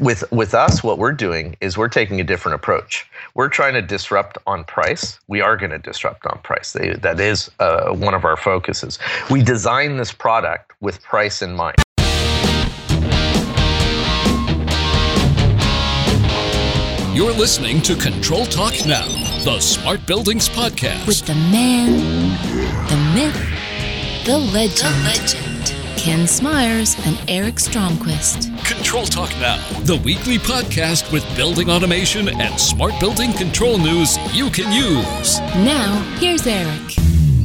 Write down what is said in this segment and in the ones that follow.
with us, what we're doing is we're taking a different approach. We're trying to disrupt on price. We are going to disrupt on price. That is one of our focuses. We design this product with price in mind. You're listening to Control Talk Now, the Smart Buildings Podcast. With the man, the myth, the legend. Ken Smyers and Eric Stromquist. Control Talk Now, the weekly podcast with building automation and smart building control news you can use. Now, here's Eric.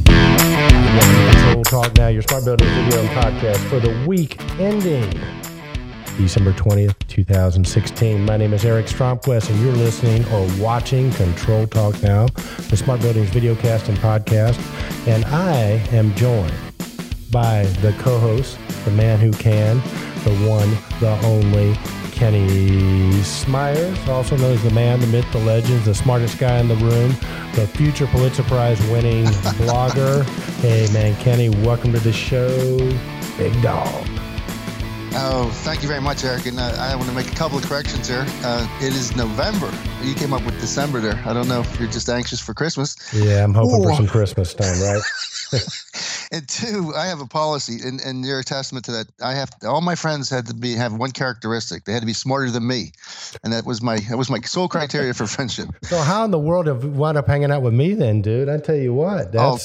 Control Talk Now, your smart building video and podcast for the week ending December 20th, 2016. My name is Eric Stromquist, and you're listening or watching Control Talk Now, the Smart Buildings videocast and podcast. And I am joined by the co-host, the man who can, the one, the only, Kenny Smyers, also known as the man, the myth, the legend, the smartest guy in the room, the future Pulitzer Prize winning blogger. Hey man, Kenny, welcome to the show, big dog. Oh, thank you very much, Eric. And I want to make a couple of corrections here. It is November. You came up with December there. I don't know if you're just anxious for Christmas. Yeah, I'm hoping for some Christmas time, right? And two, I have a policy, and you're a testament to that. All my friends had to have one characteristic. They had to be smarter than me, and that was my sole criteria for friendship. So how in the world have you wound up hanging out with me then, dude? I tell you what, that's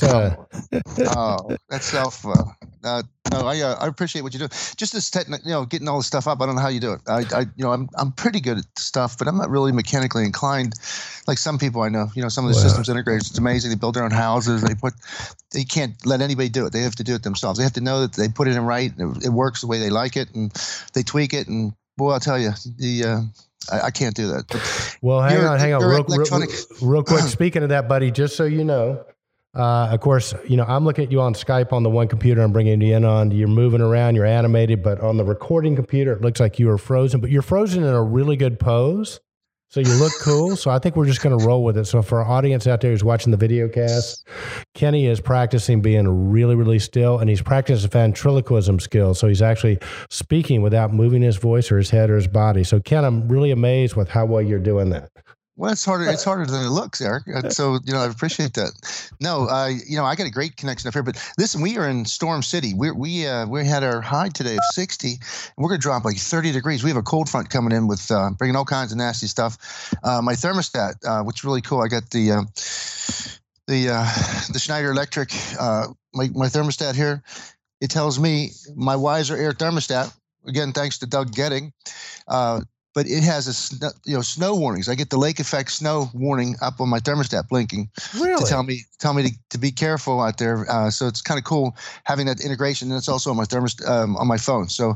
that's self. No, I appreciate what you do. Just this getting all this stuff up. I don't know how you do it. I'm pretty good at stuff, but I'm not really mechanically inclined like some people I know. Some of the systems integrators. It's amazing. They build their own houses. They can't let anybody do it. They have to do it themselves. They have to know that they put it in right. It works the way they like it, and they tweak it. And boy, I'll tell you, I can't do that. But well, hang on, real quick. Speaking of that, buddy, just so you know. Of course, I'm looking at you on Skype on the one computer I'm bringing you in on. You're moving around, you're animated, but on the recording computer, it looks like you are frozen, but you're frozen in a really good pose. So you look cool. So I think we're just going to roll with it. So for our audience out there who's watching the video cast, Kenny is practicing being really, really still, and he's practicing ventriloquism skills. So he's actually speaking without moving his voice or his head or his body. So Ken, I'm really amazed with how well you're doing that. Well, it's harder. It's harder than it looks, Eric. So I appreciate that. No, I got a great connection up here. But listen, we are in Storm City. We had our high today of 60. And we're gonna drop like 30 degrees. We have a cold front coming in with bringing all kinds of nasty stuff. My thermostat, which is really cool. I got the Schneider Electric. My thermostat here. It tells me my Weiser air thermostat. Again, thanks to Doug Getting. But it has snow warnings. I get the lake effect snow warning up on my thermostat blinking to tell me to be careful out there. So it's kind of cool having that integration, and it's also on my on my phone. So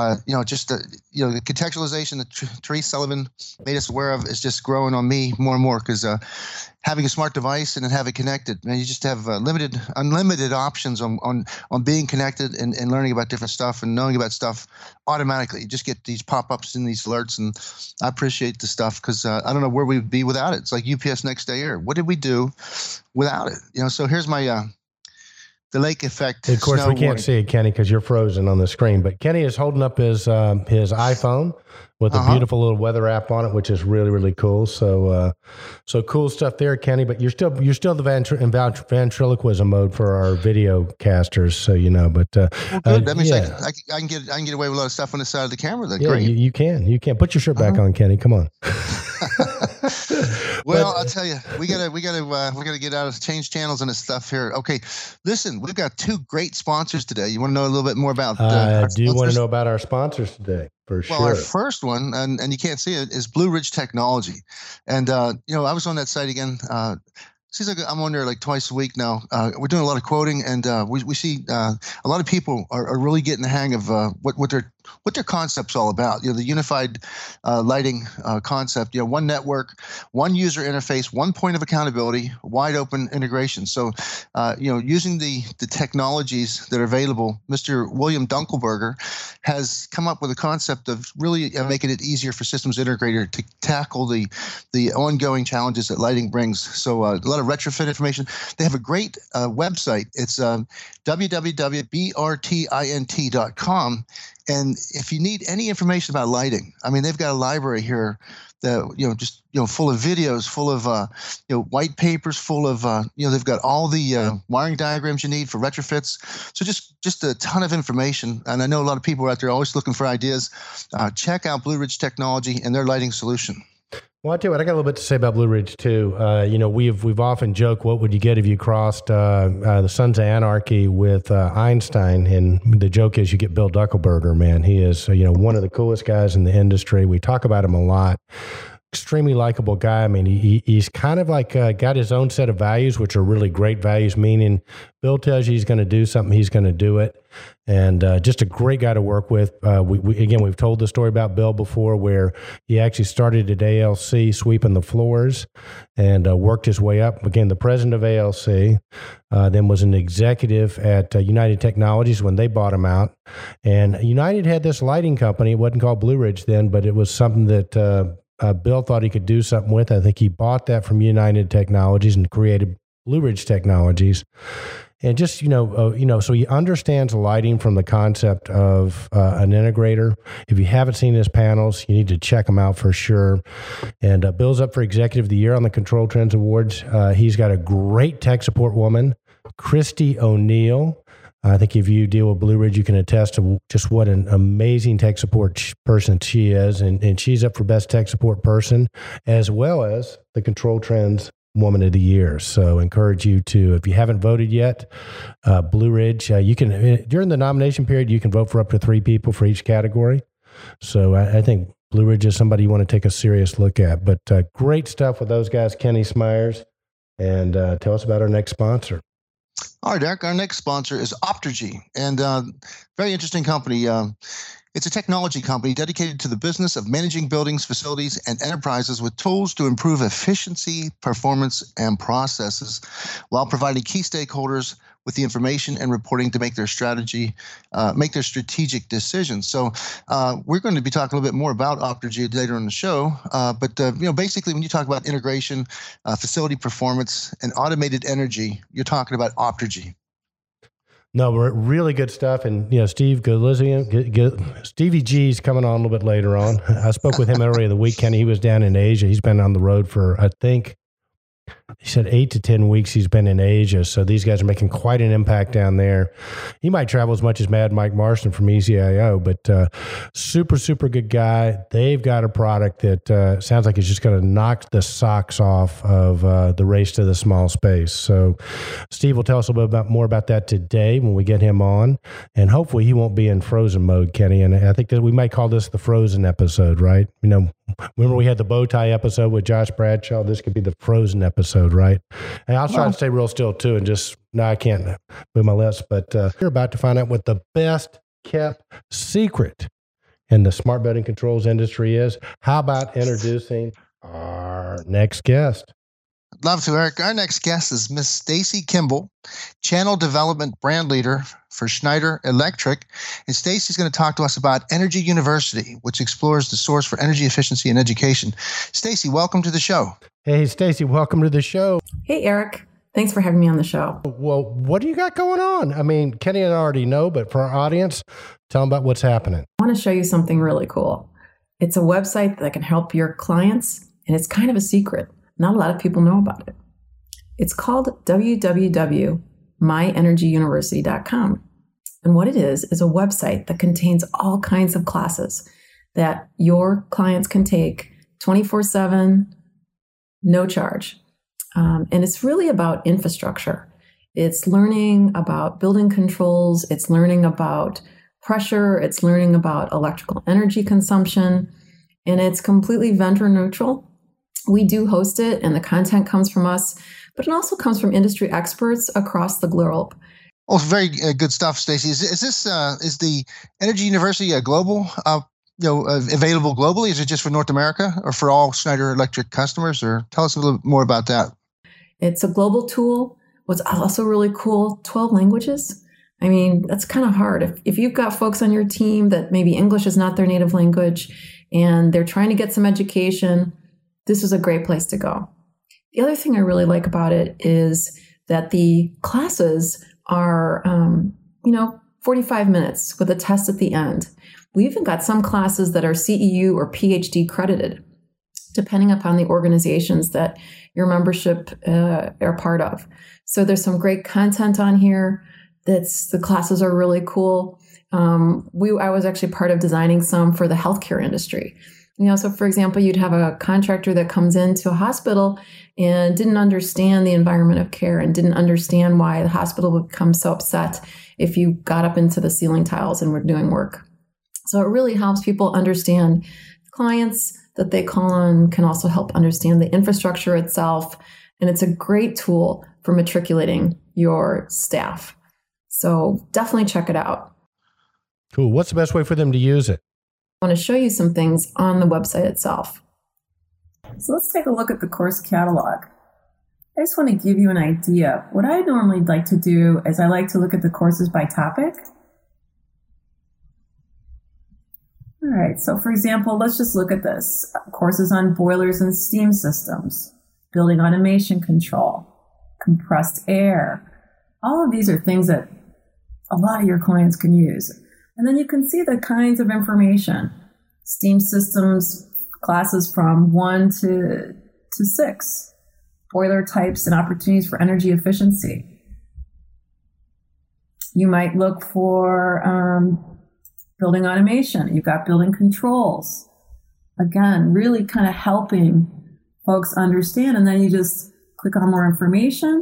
the contextualization that Therese Sullivan made us aware of is just growing on me more and more because having a smart device and then have it connected, man, you just have unlimited options on being connected and learning about different stuff and knowing about stuff automatically. You just get these pop-ups and these alerts, and I appreciate the stuff because I don't know where we'd be without it. It's like UPS next day air. What did we do without it? So here's my the lake effect. Of course, we can't see it, Kenny, because you're frozen on the screen. But Kenny is holding up his iPhone with a beautiful little weather app on it, which is really, really cool. So cool stuff there, Kenny. But you're still in ventriloquism mode for our video casters, so you know. But good. That means I can get away with a lot of stuff on the side of the camera. That's great. You can put your shirt back on, Kenny. Come on. Well, I'll tell you, we gotta get out of change channels and this stuff here. Okay, listen, we've got two great sponsors today. You want to know a little bit more about? I do want to know about our sponsors today, for sure. Well, our first one, and you can't see it, is Blue Ridge Technology, and I was on that site again. Seems like I'm on there like twice a week now. We're doing a lot of quoting, and we see a lot of people are really getting the hang of what their concept's all about. The unified lighting concept. One network, one user interface, one point of accountability, wide open integration. So, using the technologies that are available, Mr. William Dunkelberger has come up with a concept of really making it easier for systems integrator to tackle the ongoing challenges that lighting brings. So, a lot of retrofit information. They have a great website. It's www.brtint.com. And if you need any information about lighting, I mean, they've got a library here that, just full of videos, full of, white papers, full of, they've got all the wiring diagrams you need for retrofits. So just a ton of information. And I know a lot of people are out there always looking for ideas. Check out Blue Ridge Technology and their lighting solution. Well, I tell you what, I got a little bit to say about Blue Ridge too. We've often joked, what would you get if you crossed the Sons of Anarchy with Einstein? And the joke is you get Bill Duckelberger, man. He is, one of the coolest guys in the industry. We talk about him a lot. Extremely likable guy. I mean, he's kind of like got his own set of values, which are really great values, meaning Bill tells you he's going to do something, he's going to do it. And just a great guy to work with. We've told the story about Bill before, where he actually started at ALC sweeping the floors and worked his way up, became the president of ALC, then was an executive at United Technologies when they bought him out. And United had this lighting company. It wasn't called Blue Ridge then, but it was something that Bill thought he could do something with. I think he bought that from United Technologies and created Blue Ridge Technologies. And just, so he understands lighting from the concept of an integrator. If you haven't seen his panels, you need to check them out for sure. And Bill's up for Executive of the Year on the Control Trends Awards. He's got a great tech support woman, Christy O'Neill. I think if you deal with Blue Ridge, you can attest to just what an amazing tech support person she is. And she's up for Best Tech Support Person, as well as the Control Trends Woman of the Year. So encourage you to, if you haven't voted yet, Blue Ridge, you can, during the nomination period, you can vote for up to 3 people for each category. So I think Blue Ridge is somebody you want to take a serious look at. But great stuff with those guys, Kenny Smyers. And tell us about our next sponsor. All right, Eric, our next sponsor is Optergy, and very interesting company. It's a technology company dedicated to the business of managing buildings, facilities, and enterprises with tools to improve efficiency, performance, and processes, while providing key stakeholders with the information and reporting to make their strategic decisions. So we're going to be talking a little bit more about Optergy later in the show. But basically, when you talk about integration, facility performance, and automated energy, you're talking about Optergy. No, we're really good stuff. And, Stevie G's coming on a little bit later on. I spoke with him earlier in the week. Kenny, he was down in Asia. He's been on the road for, I think, he said 8 to 10 weeks he's been in Asia. So these guys are making quite an impact down there. He might travel as much as Mad Mike Marston from EasyIO, but super, super good guy. They've got a product that sounds like it's just going to knock the socks off of the race to the small space. So Steve will tell us a little bit more about that today when we get him on. And hopefully he won't be in frozen mode, Kenny. And I think that we might call this the frozen episode, right? Remember we had the bow tie episode with Josh Bradshaw? This could be the frozen episode, right? And I'll try to stay real still too, and I can't move my lips, but you're about to find out what the best kept secret in the smart building controls industry is. How about introducing our next guest? I'd love to, Eric. Our next guest is Miss Stacy Kimball, Channel Development Brand Leader for Schneider Electric. And Stacy's going to talk to us about Energy University, which explores the source for energy efficiency in education. Stacy, welcome to the show. Hey, Stacy, welcome to the show. Hey, Eric. Thanks for having me on the show. Well, what do you got going on? I mean, Kenny and I already know, but for our audience, tell them about what's happening. I want to show you something really cool. It's a website that can help your clients, and it's kind of a secret. Not a lot of people know about it. It's called www.myenergyuniversity.com. And what it is a website that contains all kinds of classes that your clients can take 24/7, no charge. And it's really about infrastructure. It's learning about building controls. It's learning about pressure. It's learning about electrical energy consumption. And it's completely vendor neutral. We do host it, and the content comes from us, but it also comes from industry experts across the globe. Oh, very good stuff, Stacy. Is the Energy University a global, available globally? Is it just for North America, or for all Schneider Electric customers? Or tell us a little bit more about that. It's a global tool. What's also really cool, 12 languages. I mean, that's kind of hard. If you've got folks on your team that maybe English is not their native language, and they're trying to get some education, this is a great place to go. The other thing I really like about it is that the classes are, 45 minutes with a test at the end. We even got some classes that are CEU or PhD credited, depending upon the organizations that your membership are part of. So there's some great content on here. The classes are really cool. I was actually part of designing some for the healthcare industry. So for example, you'd have a contractor that comes into a hospital and didn't understand the environment of care and didn't understand why the hospital would become so upset if you got up into the ceiling tiles and were doing work. So it really helps people understand clients that they call on, can also help understand the infrastructure itself. And it's a great tool for matriculating your staff. So definitely check it out. Cool. What's the best way for them to use it? I want to show you some things on the website itself. So let's take a look at the course catalog. I just want to give you an idea. What I normally like to do is I like to look at the courses by topic. All right, so for example, let's just look at this. Courses on boilers and steam systems, building automation control, compressed air. All of these are things that a lot of your clients can use. And then you can see the kinds of information. Steam systems, classes from 1 to 6. Boiler types and opportunities for energy efficiency. You might look for building automation. You've got building controls. Again, really kind of helping folks understand. And then you just click on more information.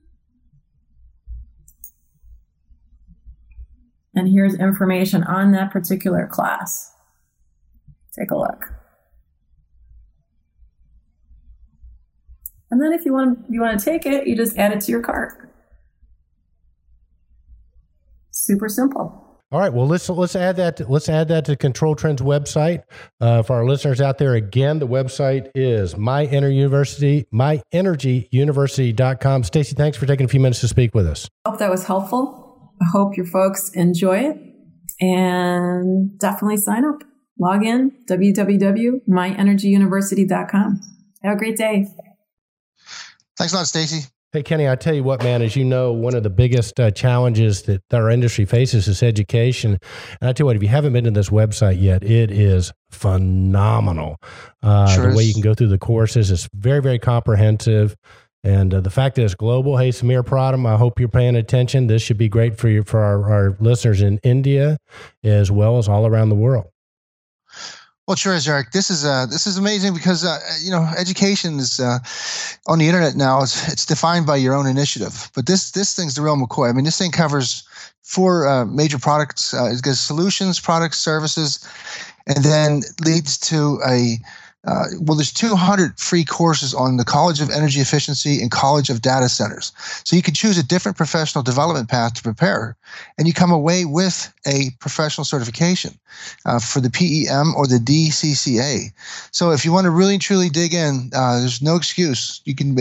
And here's information on that particular class. Take a look. And then if you want to take it, you just add it to your cart. Super simple. All right. Well, let's add that to Control Trends website for our listeners out there. Again, the website is myenergyuniversity.com. Stacey, thanks for taking a few minutes to speak with us. I hope that was helpful. I hope your folks enjoy it, and definitely sign up. Log in, www.myenergyuniversity.com. Have a great day. Thanks a lot, Stacey. Hey, Kenny, I tell you what, man, as you know, one of the biggest challenges that our industry faces is education. And I tell you what, if you haven't been to this website yet, it is phenomenal. The way you can go through the courses is very, very comprehensive. And the fact that it's global, hey, Samir Pradham, I hope you're paying attention. This should be great for our listeners in India as well as all around the world. Well, sure is, Eric. This is amazing because education is on the internet now. It's defined by your own initiative. But this thing's the real McCoy. I mean, this thing covers 4 major products. It goes solutions, products, services, and then leads to there's 200 free courses on the College of Energy Efficiency and College of Data Centers. So you can choose a different professional development path to prepare, and you come away with a professional certification for the PEM or the DCCA. So if you want to really truly dig in, there's no excuse. You can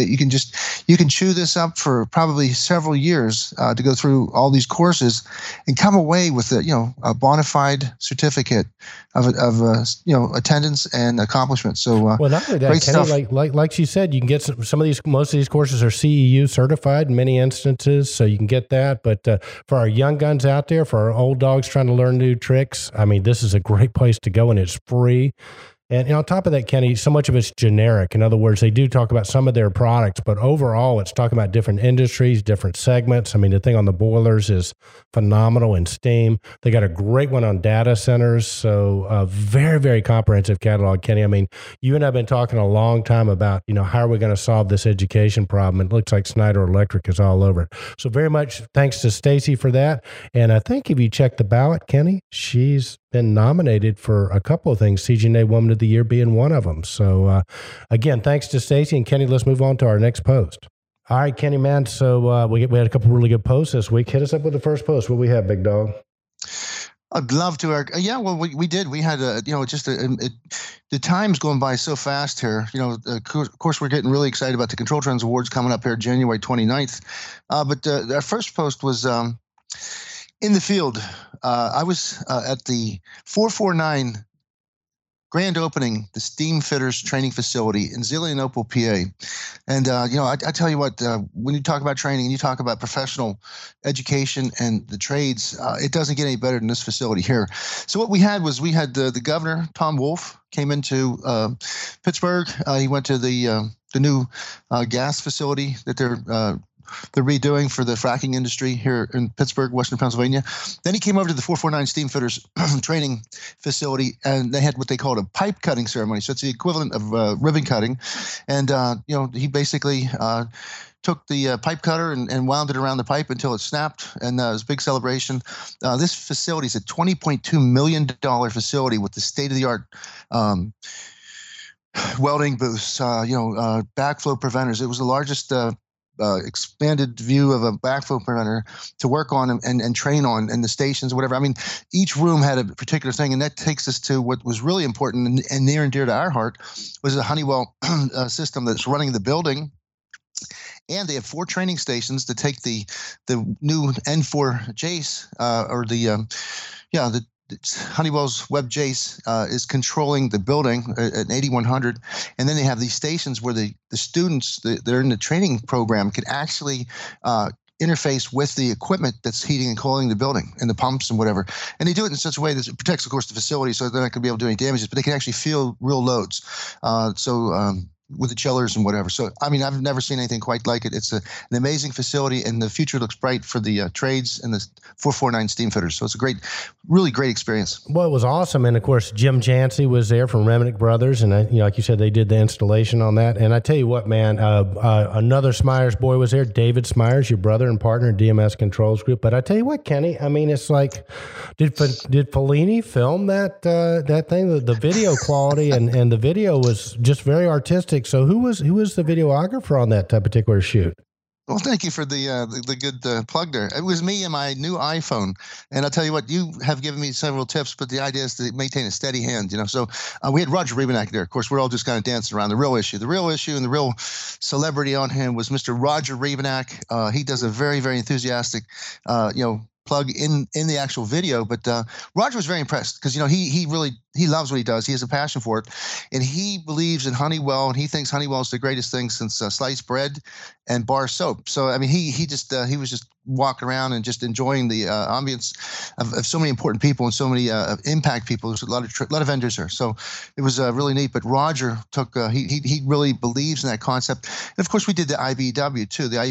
chew this up for probably several years to go through all these courses and come away with a bona fide certificate of attendance and accomplishment. So well, not only that, Kenny, like she said, you can get most of these courses are CEU certified in many instances, so you can get that. But for our young guns out there, for our old dogs trying to learn new tricks, I mean, this is a great place to go, and it's free. And on top of that, Kenny, so much of it's generic. In other words, they do talk about some of their products, but overall, it's talking about different industries, different segments. I mean, the thing on the boilers is phenomenal in steam. They got a great one on data centers. So a very, very comprehensive catalog, Kenny. I mean, you and I have been talking a long time about, how are we going to solve this education problem? It looks like Schneider Electric is all over it. So very much thanks to Stacey for that. And I think if you check the ballot, Kenny, she's been nominated for a couple of things, CGNA Woman of the Year being one of them. So again, thanks to Stacey and Kenny. Let's move on to our next post. All right, Kenny, man. So we had a couple really good posts this week. Hit us up with the first post. What we have, big dog? I'd love to, Eric. Yeah, well, we did. We had the time's going by so fast here. Of course, we're getting really excited about the Control Trends Awards coming up here January 29th. But our first post was in the field. I was at the 449 grand opening, the Steam Fitters Training Facility in Zelienople, PA. And, I tell you what, when you talk about training and you talk about professional education and the trades, it doesn't get any better than this facility here. So what we had the governor, Tom Wolf, came into Pittsburgh. He went to the new gas facility that they're redoing for the fracking industry here in Pittsburgh, Western Pennsylvania. Then he came over to the 449 Steam Fitters training facility, and they had what they called a pipe cutting ceremony. So it's the equivalent of ribbon cutting. And, he basically took the pipe cutter and wound it around the pipe until it snapped, and it was a big celebration. This facility is a $20.2 million facility with the state-of-the-art welding booths, backflow preventers. It was the largest expanded view of a backflow preventer to work on and train on, and the stations or whatever. I mean, each room had a particular thing, and that takes us to what was really important and near and dear to our heart was the Honeywell system that's running the building. And they have 4 training stations to take the new N4 Jace the Honeywell's Web Jace is controlling the building at 8100, and then they have these stations where the students that are in the training program can actually interface with the equipment that's heating and cooling the building and the pumps and whatever. And they do it in such a way that it protects, of course, the facility, so they're not going to be able to do any damages, but they can actually feel real loads. With the chillers and whatever. So, I mean, I've never seen anything quite like it. It's an amazing facility, and the future looks bright for the trades and the 449 Steam Fitters. So it's a really great experience. Well, it was awesome. And, of course, Jim Jancy was there from Remnick Brothers, and, like you said, they did the installation on that. And I tell you what, man, another Smyers boy was there, David Smyers, your brother and partner in DMS Controls Group. But I tell you what, Kenny, I mean, it's like, did Fellini film that thing? The video quality and the video was just very artistic. So who was the videographer on that particular shoot? Well, thank you for the good plug there. It was me and my new iPhone. And I'll tell you what, you have given me several tips, but the idea is to maintain a steady hand, So we had Roger Rebenak there. Of course, we're all just kind of dancing around the real issue. The real issue and the real celebrity on him was Mr. Roger Rebenak. He does a very, very enthusiastic, plug in the actual video. But Roger was very impressed because, he loves what he does. He has a passion for it. And he believes in Honeywell, and he thinks Honeywell is the greatest thing since sliced bread and bar soap. So, I mean, he was just walking around and just enjoying the ambience of so many important people and so many impact people. There's a lot of vendors there. So it was really neat. But Roger took, he really believes in that concept. And of course, we did the IBEW too, the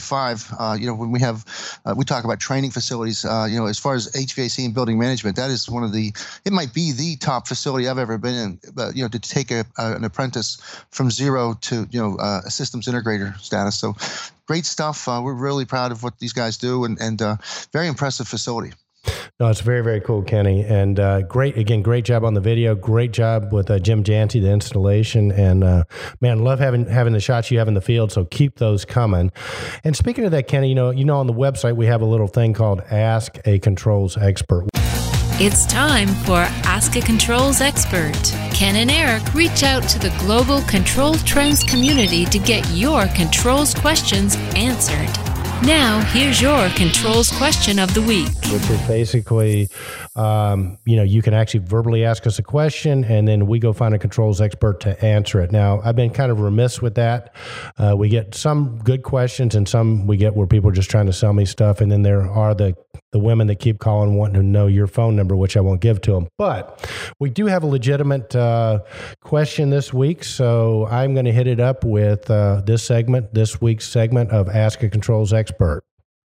IBEW5. When we talk about training facilities, as far as HVAC and building management, that is it might be the top facility I've ever been in, to take an apprentice from zero to, a systems integrator status. So great stuff. We're really proud of what these guys do, and very impressive facility. No, it's very, very cool, Kenny. And great job on the video. Great job with Jim Jancy, the installation. And man, love having the shots you have in the field. So keep those coming. And speaking of that, Kenny, on the website we have a little thing called Ask a Controls Expert. It's time for Ask a Controls Expert. Ken and Eric reach out to the global control trends community to get your controls questions answered. Now, here's your controls question of the week. Which is basically, you can actually verbally ask us a question, and then we go find a controls expert to answer it. Now, I've been kind of remiss with that. We get some good questions, and some we get where people are just trying to sell me stuff, and then there are the women that keep calling wanting to know your phone number, which I won't give to them. But we do have a legitimate question this week, so I'm going to hit it up with this week's segment of Ask a Controls Expert.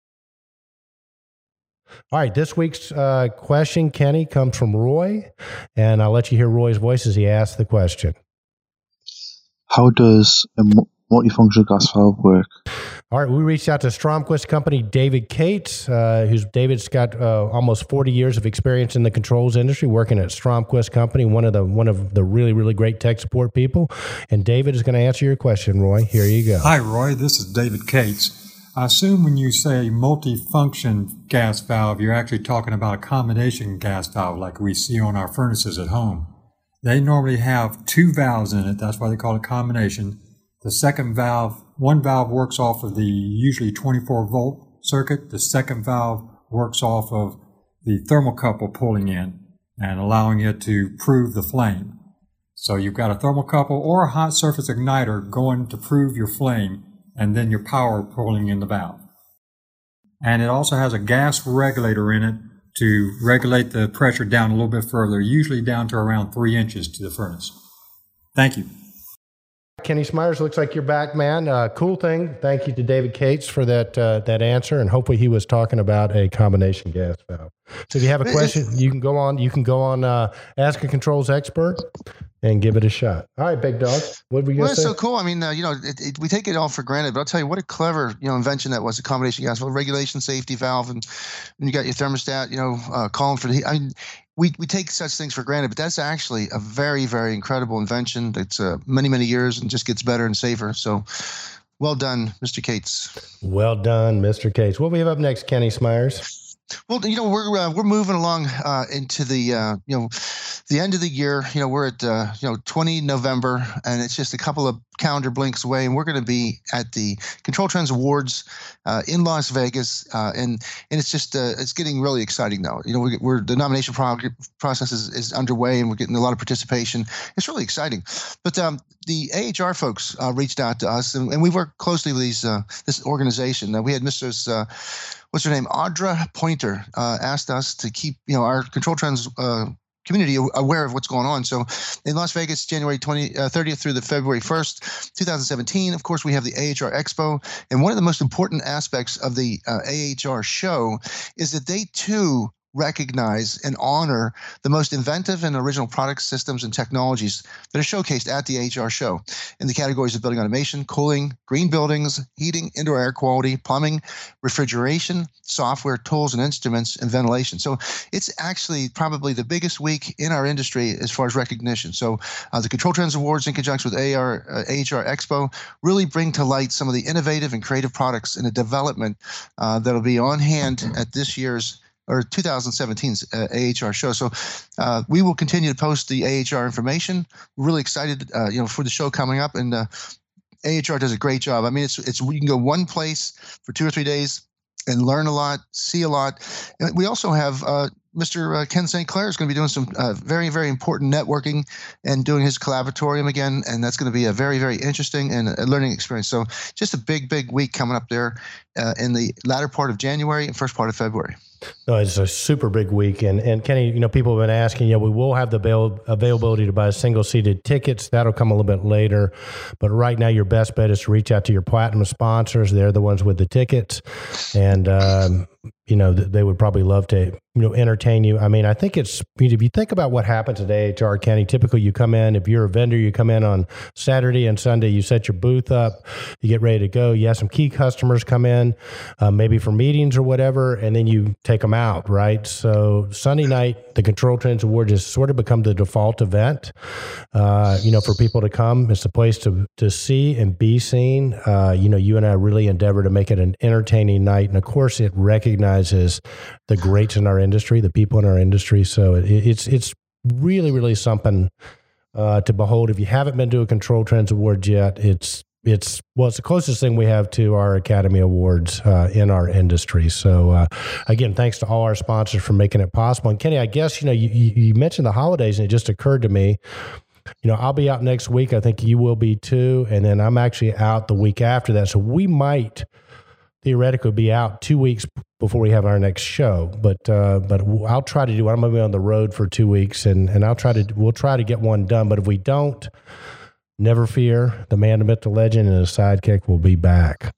All right, this week's question, Kenny, comes from Roy, and I'll let you hear Roy's voice as he asks the question. How does a multifunctional gas valve work? All right, we reached out to Stromquist company, David Cates, David's got almost 40 years of experience in the controls industry, working at Stromquist company, one of the really, really great tech support people. And David is going to answer your question, Roy. Here you go. Hi, Roy. This is David Cates. I assume when you say multifunction gas valve, you're actually talking about a combination gas valve like we see on our furnaces at home. They normally have 2 valves in it. That's why they call it combination. The second valve, one valve works off of the usually 24-volt circuit. The second valve works off of the thermocouple pulling in and allowing it to prove the flame. So you've got a thermocouple or a hot surface igniter going to prove your flame, and then your power pulling in the valve. And it also has a gas regulator in it to regulate the pressure down a little bit further, usually down to around 3 inches to the furnace. Thank you. Kenny Smyers, looks like you're back, man. Cool thing. Thank you to David Cates for that answer, and hopefully he was talking about a combination gas valve. So if you have a question, you can go on Ask a Controls Expert and give it a shot. All right, big dog. What were you going to say? It's so cool. I mean, we take it all for granted, but I'll tell you what a clever, invention that was, a combination gas valve, regulation safety valve, and you got your thermostat, calling for the heat. I mean, we take such things for granted, but that's actually a very, very incredible invention. That's many, many years and just gets better and safer. So well done, Mr. Cates. Well done, Mr. Cates. What do we have up next, Kenny Smyers? Well, we're moving along into the the end of the year. We're at 20 November, and it's just a couple of calendar blinks away, and we're going to be at the Control Trends Awards in Las Vegas, and it's just it's getting really exciting now. We're the nomination process is underway, and we're getting a lot of participation. It's really exciting. But the AHR folks reached out to us, and we work closely with this organization. We had Mrs. What's her name? Audra Pointer asked us to keep our Control Trends community aware of what's going on. So in Las Vegas, January 30th through the February 1st, 2017, of course, we have the AHR Expo. And one of the most important aspects of the AHR show is that they too recognize and honor the most inventive and original products, systems, and technologies that are showcased at the AHR show in the categories of building automation, cooling, green buildings, heating, indoor air quality, plumbing, refrigeration, software, tools and instruments, and ventilation. So it's actually probably the biggest week in our industry as far as recognition. So the Control Trends Awards in conjunction with AHR Expo really bring to light some of the innovative and creative products in the development that'll be on hand at this year's or 2017's AHR show. So we will continue to post the AHR information. We're really excited, for the show coming up, and AHR does a great job. I mean, it's we can go one place for 2 or 3 days and learn a lot, see a lot. And we also have Mr. Ken St. Clair is going to be doing some very, very important networking and doing his collaboratorium again, and that's going to be a very, very interesting and a learning experience. So just a big, big week coming up there in the latter part of January and first part of February. No, it's a super big week. And Kenny, people have been asking, we will have the availability to buy single-seated tickets. That'll come a little bit later. But right now, your best bet is to reach out to your platinum sponsors. They're the ones with the tickets. And, they would probably love to, entertain you. I mean, I think if you think about what happens at AHR, Kenny, typically you come in, if you're a vendor, you come in on Saturday and Sunday, you set your booth up, you get ready to go. You have some key customers come in, maybe for meetings or whatever, and then you take them out, right? So Sunday night, the Control Trends Award has sort of become the default event, for people to come. It's a place to see and be seen. You and I really endeavor to make it an entertaining night. And of course, it recognizes the greats in our industry, the people in our industry. So it's really, really something to behold. If you haven't been to a Control Trends Awards yet, it's the closest thing we have to our Academy Awards in our industry. So again, thanks to all our sponsors for making it possible. And Kenny, I guess you mentioned the holidays, and it just occurred to me. I'll be out next week. I think you will be too. And then I'm actually out the week after that. So we might theoretically be out 2 weeks before we have our next show. But I'll try to do it. I'm going to be on the road for 2 weeks, and we'll try to get one done. But if we don't, never fear. The man, the myth, the legend, and his sidekick will be back.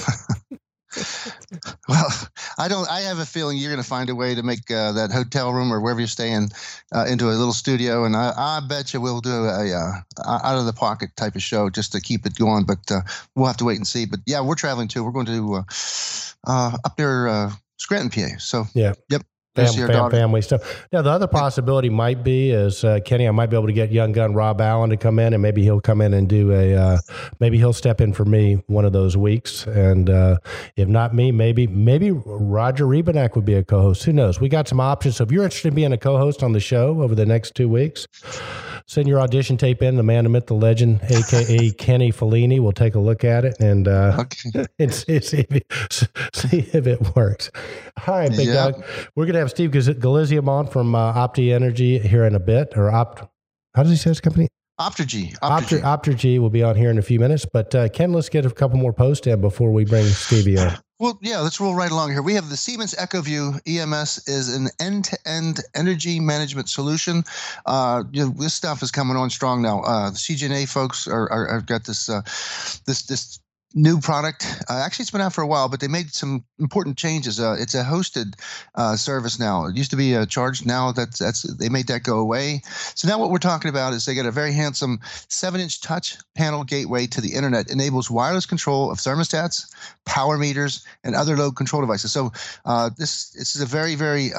Well, I have a feeling you're going to find a way to make that hotel room or wherever you're staying into a little studio, and I bet you we'll do a out of the pocket type of show just to keep it going. But we'll have to wait and see. But yeah, we're traveling too. We're going to up there, Scranton, PA. So yeah, yep. Family stuff. Now, the other possibility might be is, Kenny, I might be able to get young gun Rob Allen to come in, and maybe he'll come in and do maybe he'll step in for me one of those weeks. And if not me, maybe Roger Rebenak would be a co-host. Who knows? We got some options. So if you're interested in being a co-host on the show over the next 2 weeks, send your audition tape in. The man, the myth, the legend, a.k.a. Kenny Fellini. We'll take a look at it and see if it works. All right, Big Dog. We're going to have Steve Galizium on from Opti Energy here in a bit. How does he say his company? Optergy. Optergy will be on here in a few minutes. But Ken, let's get a couple more posts in before we bring Stevie on. Well, yeah, let's roll right along here. We have the Siemens EchoView EMS is an end-to-end energy management solution. This stuff is coming on strong now. The CGNA folks are got this this new product. Actually, it's been out for a while, but they made some important changes. It's a hosted service now. It used to be charged. Now they made that go away. So now what we're talking about is they got a very handsome 7-inch touch panel gateway to the internet. Enables wireless control of thermostats, power meters, and other load control devices. So this is a very, very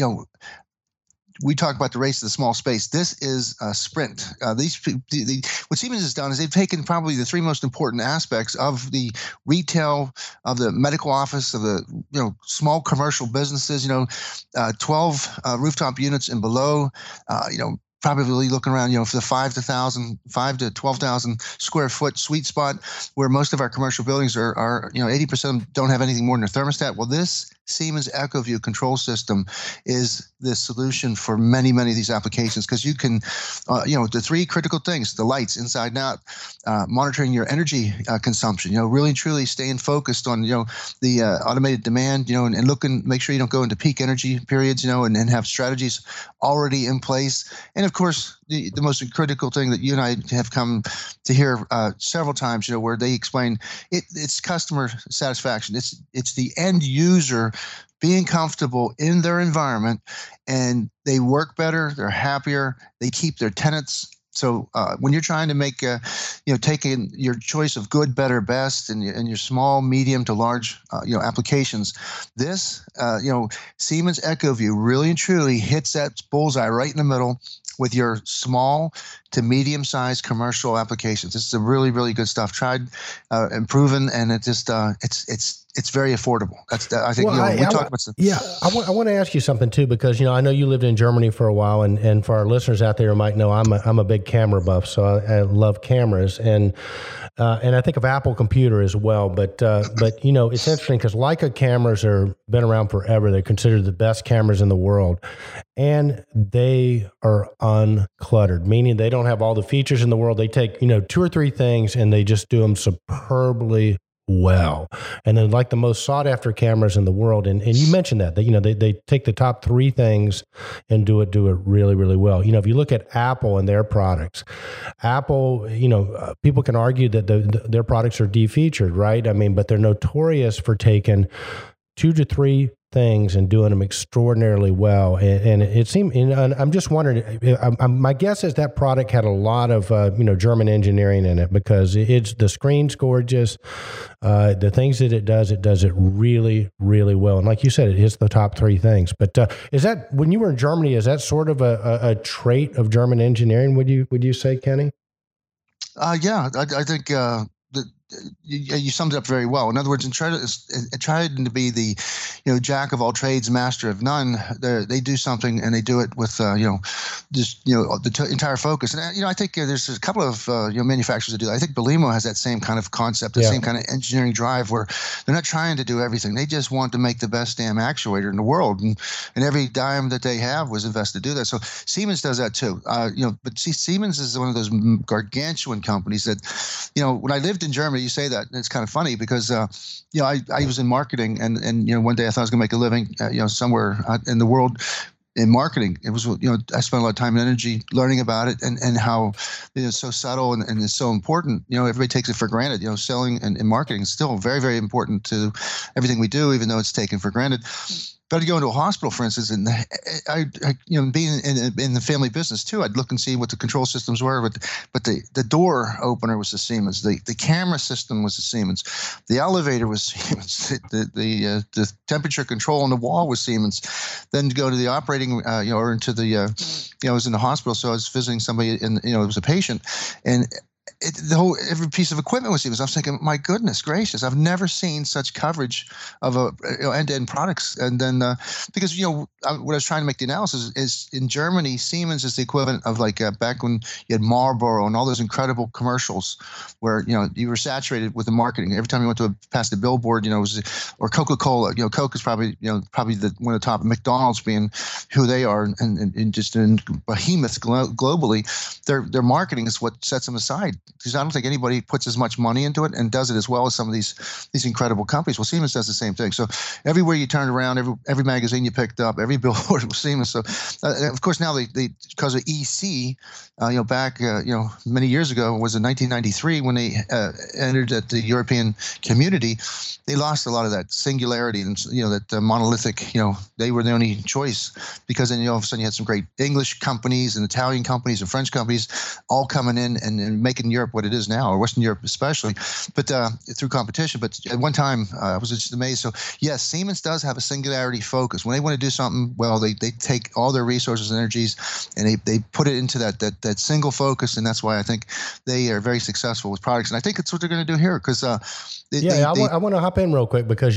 we talk about the race of the small space. This is a sprint. What Siemens has done is they've taken probably the three most important aspects of the retail, of the medical office, of the small commercial businesses. 12 rooftop units and below. Probably looking around, for the 5 to 12,000 square foot sweet spot, where most of our commercial buildings are 80% of them don't have anything more than a thermostat. Well, this Siemens EchoView control system is the solution for many, many of these applications, because you can, the three critical things: the lights inside and out, monitoring your energy consumption, really truly staying focused on, the automated demand, and make sure you don't go into peak energy periods, and have strategies already in place. And of course, the most critical thing that you and I have come to hear several times, where they explain it's customer satisfaction. It's the end user being comfortable in their environment, and they work better, they're happier, they keep their tenants. So when you're trying to make, taking your choice of good, better, best, and your small, medium to large, applications, this, Siemens EchoView really and truly hits that bullseye right in the middle with your small to medium-sized commercial applications. This is some really, really good stuff. Tried and proven, and it just it's very affordable. I think we talk about some. Yeah, I want to ask you something too, because I know you lived in Germany for a while, and for our listeners out there who might know, I'm a big camera buff, so I love cameras, and I think of Apple Computer as well. But it's interesting because Leica cameras have been around forever. They're considered the best cameras in the world, and they are uncluttered, meaning they don't have all the features in the world. They take 2 or 3 things and they just do them superbly well, and then like the most sought after cameras in the world. And you mentioned that they take the top 3 things and do it really, really well. If you look at Apple and their products, Apple, people can argue that their products are defeatured, right? I mean, but they're notorious for taking 2 to 3 things and doing them extraordinarily well. And it seemed, and I'm just wondering, my guess is that product had a lot of, German engineering in it, because the screen's gorgeous. The things that it does it really, really well. And like you said, it hits the top 3 things. But is that, when you were in Germany, is that sort of a trait of German engineering, would you say, Kenny? Yeah, I think you summed it up very well. In other words, trying to be the jack of all trades, master of none. They do something and they do it with the entire focus. And I think there's a couple of manufacturers that do that. I think Belimo has that same kind of concept, the same kind of engineering drive, where they're not trying to do everything. They just want to make the best damn actuator in the world, and every dime that they have was invested to do that. So Siemens does that too. But see, Siemens is one of those gargantuan companies that, when I lived in Germany. You say that, and it's kind of funny because I was in marketing, and one day I thought I was going to make a living somewhere in the world in marketing. It was I spent a lot of time and energy learning about it, and how it's so subtle and it's so important. Everybody takes it for granted. Selling and marketing is still very, very important to everything we do, even though it's taken for granted. But I'd go into a hospital, for instance, and I being in the family business too, I'd look and see what the control systems were. But the door opener was the Siemens. The camera system was the Siemens. The elevator was Siemens. The temperature control on the wall was Siemens. Then to go to the operating, or into the, I was in the hospital, so I was visiting somebody, and it was a patient, and every piece of equipment was Siemens. I was thinking, my goodness gracious, I've never seen such coverage of end-to-end products. And then because what I was trying to make the analysis is in Germany, Siemens is the equivalent of like back when you had Marlboro and all those incredible commercials where you were saturated with the marketing. Every time you went past the billboard, or Coca-Cola. Coke is probably one of the top. McDonald's being who they are, and just in behemoths globally, their marketing is what sets them aside. Because I don't think anybody puts as much money into it and does it as well as some of these incredible companies. Well, Siemens does the same thing. So everywhere you turned around, every magazine you picked up, every billboard was Siemens. So of course now they because of EC, back many years ago, was in 1993 when they entered at the European community, they lost a lot of that singularity and that monolithic. They were the only choice, because then all of a sudden you had some great English companies and Italian companies and French companies all coming in and making Europe what it is now, or Western Europe especially, but through competition. But at one time, I was just amazed. So yes, Siemens does have a singularity focus. When they want to do something, well, they take all their resources and energies and they put it into that single focus, and that's why I think they are very successful with products. And I think it's what they're going to do here, because I want to hop in real quick because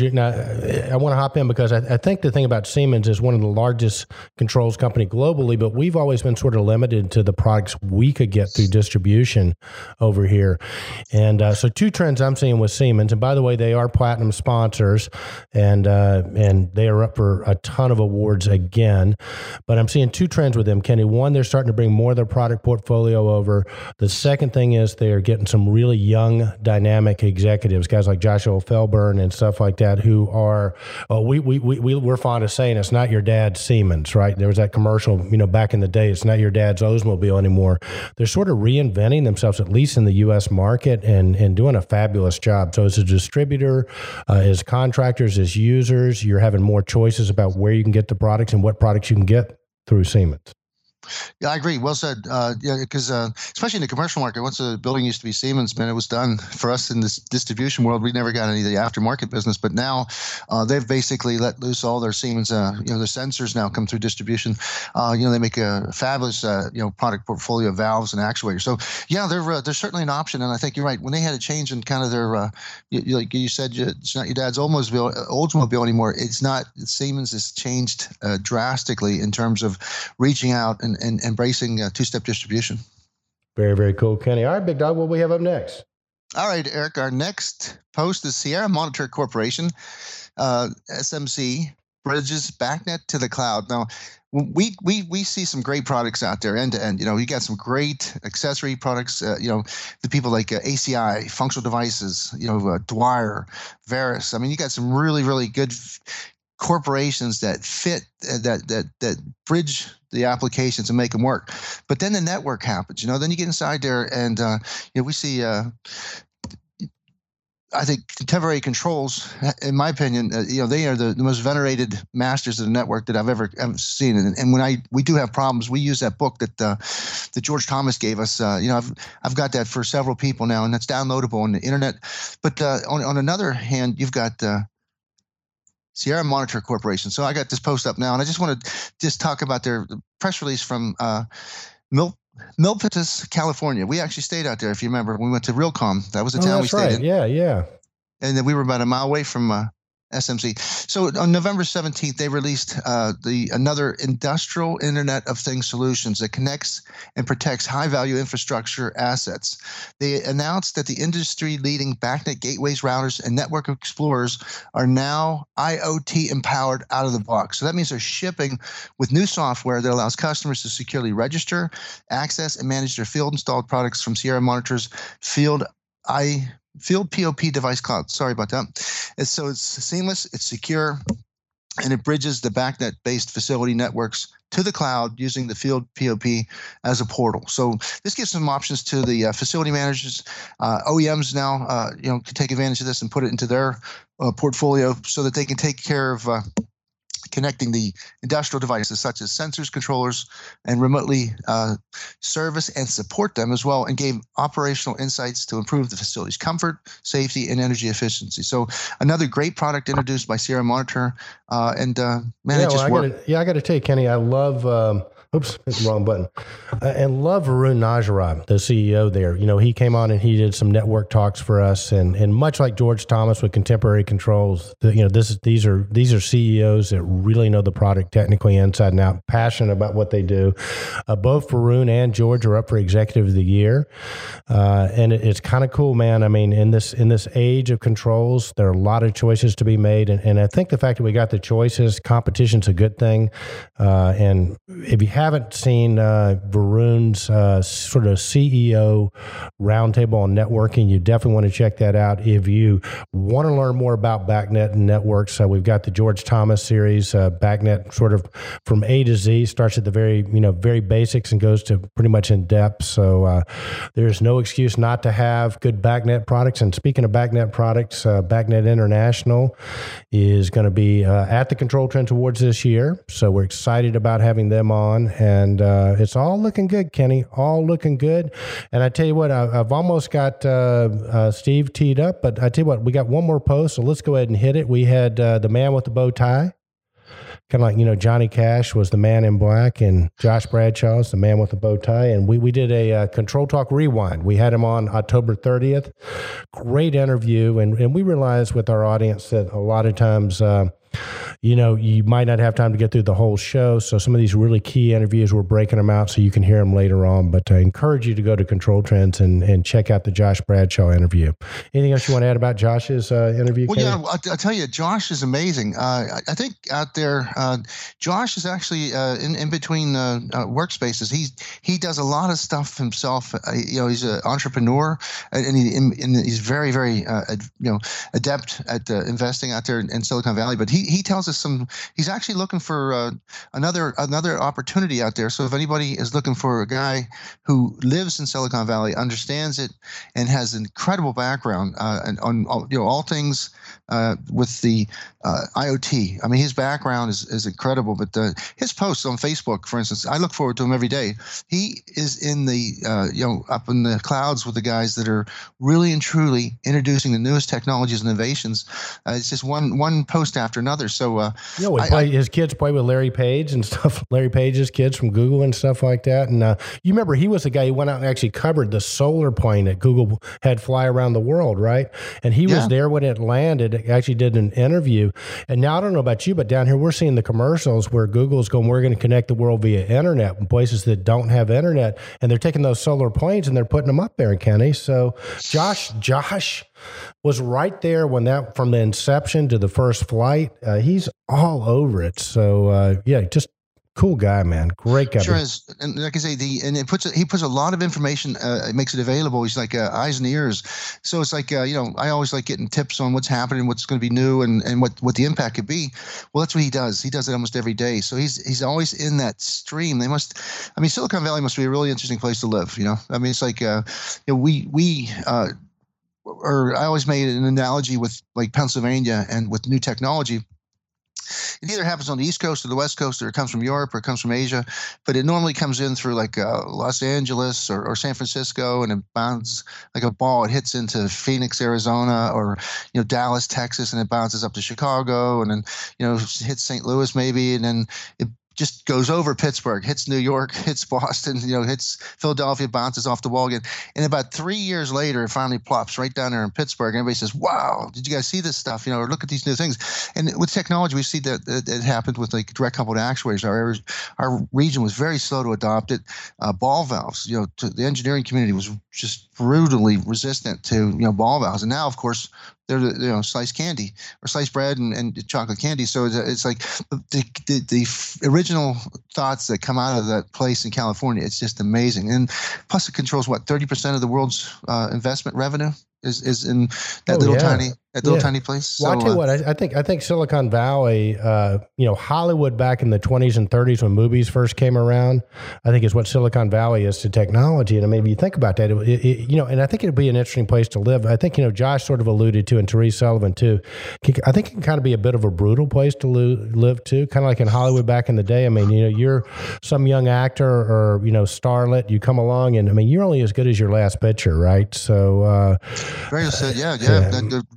I think the thing about Siemens is one of the largest controls company globally, but we've always been sort of limited to the products we could get through distribution over here. And so two trends I'm seeing with Siemens, and by the way, they are platinum sponsors, and they are up for a ton of awards again. But I'm seeing two trends with them, Kenny. One, they're starting to bring more of their product portfolio over. The second thing is they are getting some really young, dynamic executives, guys like Joshua Felburn and stuff like that, who are we're fond of saying it's not your dad's Siemens, right? There was that commercial, back in the day. It's not your dad's Oldsmobile anymore. They're sort of reinventing themselves, at least in the U.S. market, and doing a fabulous job. So as a distributor, as contractors, as users, you're having more choices about where you can get the products and what products you can get through Siemens. Yeah, I agree. Well said. Because especially in the commercial market, once a building used to be Siemens, man, it was done. For us in this distribution world, we never got any of the aftermarket business. But now they've basically let loose all their Siemens. Their sensors now come through distribution. They make a fabulous product portfolio of valves and actuators. So yeah, they're certainly an option. And I think you're right. When they had a change in kind of their, like you said, it's not your dad's Oldsmobile anymore. It's not. Siemens has changed drastically in terms of reaching out and embracing two-step distribution. Very, very cool, Kenny. All right, Big Dog, what do we have up next? All right, Eric, our next post is Sierra Monitor Corporation, SMC, bridges BACnet to the cloud. Now, we see some great products out there end to end. You got some great accessory products. The people like ACI, Functional Devices, Dwyer, Veris. I mean, you got some really, really good corporations that fit that bridge the applications and make them work. But then the network happens, then you get inside there and we see I think Contemporary Controls, in my opinion, they are the most venerated masters of the network that I've ever seen. And when we do have problems, we use that book that George Thomas gave us. I've got that for several people now, and that's downloadable on the internet. But on another hand, you've got Sierra Monitor Corporation. So I got this post up now, and I just want to talk about their press release from Milpitas, California. We actually stayed out there, if you remember. We went to Realcomm. That was the town we stayed in. Yeah. And then we were about a mile away from SMC. So on November 17th, they released another industrial Internet of Things solutions that connects and protects high-value infrastructure assets. They announced that the industry-leading BACnet gateways, routers, and network explorers are now IoT-empowered out of the box. So that means they're shipping with new software that allows customers to securely register, access, and manage their field-installed products from Sierra Monitor's Field POP device cloud. Sorry about that. So it's seamless, it's secure, and it bridges the BACnet-based facility networks to the cloud using the Field POP as a portal. So this gives some options to the facility managers. OEMs now, can take advantage of this and put it into their portfolio so that they can take care of connecting the industrial devices such as sensors, controllers, and remotely service and support them as well, and gain operational insights to improve the facility's comfort, safety, and energy efficiency. So another great product introduced by Sierra Monitor, it just worked. I got to tell you, Kenny, I love. Oops, hit the wrong button. And love Varun Najarab, the CEO there. He came on and he did some network talks for us, and much like George Thomas with Contemporary Controls, these are CEOs that really know the product technically inside and out, passionate about what they do. Both Varun and George are up for Executive of the Year, and it's kind of cool, man. I mean, in this age of controls, there are a lot of choices to be made, and I think the fact that we got the choices, competition's a good thing. And if you haven't seen Varun's sort of CEO roundtable on networking, you definitely want to check that out. If you want to learn more about BACnet and networks, we've got the George Thomas series. BACnet sort of from A to Z, starts at the very basics and goes to pretty much in depth. So there's no excuse not to have good BACnet products. And speaking of BACnet products, BACnet International is going to be at the Control Trends Awards this year. So we're excited about having them on, and it's all looking good, Kenny, all looking good. And I tell you what, I've almost got Steve teed up, but I tell you what, we got one more post, so let's go ahead and hit it. We had the man with the bow tie, kind of like, Johnny Cash was the man in black, and Josh Bradshaw is the man with the bow tie. And we did a Control Talk Rewind. We had him on October 30th. Great interview. And we realized with our audience that a lot of times, you might not have time to get through the whole show. So some of these really key interviews, we're breaking them out so you can hear them later on. But I encourage you to go to Control Trends and check out the Josh Bradshaw interview. Anything else you want to add about Josh's interview? Well, yeah, I'll tell you, Josh is amazing. I think out there, Josh is actually in between workspaces. He does a lot of stuff himself. He's an entrepreneur, and he's very, very adept at investing out there in Silicon Valley. But he tells us he's actually looking for another opportunity out there. So if anybody is looking for a guy who lives in Silicon Valley, understands it, and has an incredible background on all things with the IoT. I mean, his background is incredible. But his posts on Facebook, for instance, I look forward to him every day. He is in the up in the clouds with the guys that are really and truly introducing the newest technologies and innovations. It's just one post after another. So his kids play with Larry Page and stuff. Larry Page's kids from Google and stuff like that. And you remember he was the guy who went out and actually covered the solar plane that Google had fly around the world, right? And he was there when it landed. Actually did an interview. And now I don't know about you, but down here we're seeing the commercials where Google's going, we're going to connect the world via internet in places that don't have internet, and they're taking those solar planes and they're putting them up there, Kenny. So Josh was right there when from the inception to the first flight. He's all over it. So just cool guy, man. Great guy. Sure is. And like I say, he puts a lot of information. It makes it available. He's like eyes and ears. So it's like I always like getting tips on what's happening, what's going to be new, and what the impact could be. Well, that's what he does. He does it almost every day. So he's always in that stream. Silicon Valley must be a really interesting place to live. I mean, it's like or I always made an analogy with like Pennsylvania and with new technology. It either happens on the East Coast or the West Coast, or it comes from Europe or it comes from Asia, but it normally comes in through like Los Angeles or San Francisco, and it bounces like a ball. It hits into Phoenix, Arizona, or Dallas, Texas, and it bounces up to Chicago, and then hits St. Louis maybe, and then it just goes over Pittsburgh, hits New York, hits Boston, hits Philadelphia, bounces off the wall again. And about 3 years later, it finally plops right down there in Pittsburgh. And everybody says, wow, did you guys see this stuff? Or look at these new things. And with technology, we see that it happened with like direct coupled actuators. Our region was very slow to adopt it. Ball valves, to the engineering community was just brutally resistant to, ball valves. And now, of course, they're sliced candy or sliced bread and chocolate candy. So it's like the original thoughts that come out of that place in California. It's just amazing. And plus, it controls 30% of the world's investment revenue is in that tiny place. Well, I tell you what, I think Silicon Valley, Hollywood back in the 20s and 30s when movies first came around, I think is what Silicon Valley is to technology. And maybe you think about that, and I think it'd be an interesting place to live. I think, Josh sort of alluded to, and Therese Sullivan too, I think it can kind of be a bit of a brutal place to live too, kind of like in Hollywood back in the day. I mean, you're some young actor or, starlet, you come along and, you're only as good as your last picture, right? So, very good. Yeah.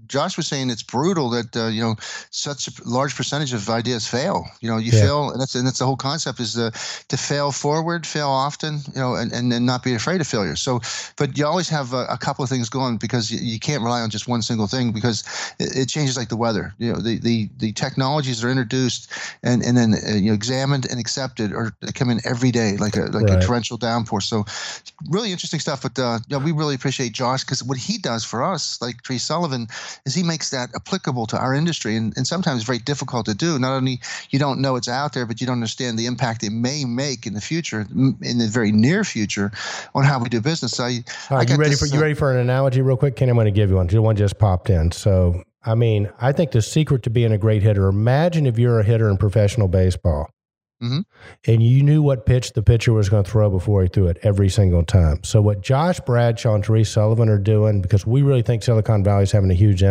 Josh was saying it's brutal that such a large percentage of ideas fail. You Yeah. fail, and that's the whole concept is to fail forward, fail often, and not be afraid of failure. So, but you always have a couple of things going because you can't rely on just one single thing because it changes like the weather. The technologies that are introduced and then examined and accepted, or they come in every day like a torrential downpour. So, really interesting stuff. But we really appreciate Josh because what he does for us, like Tree Sullivan, is he makes that applicable to our industry, and sometimes very difficult to do. Not only you don't know it's out there, but you don't understand the impact it may make in the future, in the very near future, on how we do business. So you ready for an analogy real quick? Kenny, I'm going to give you one. One just popped in. So, I mean, I think the secret to being a great hitter, imagine if you're a hitter in professional baseball. Mm-hmm. And you knew what pitch the pitcher was going to throw before he threw it every single time. So what Josh Bradshaw and Tree Sullivan are doing, because we really think Silicon Valley is having a huge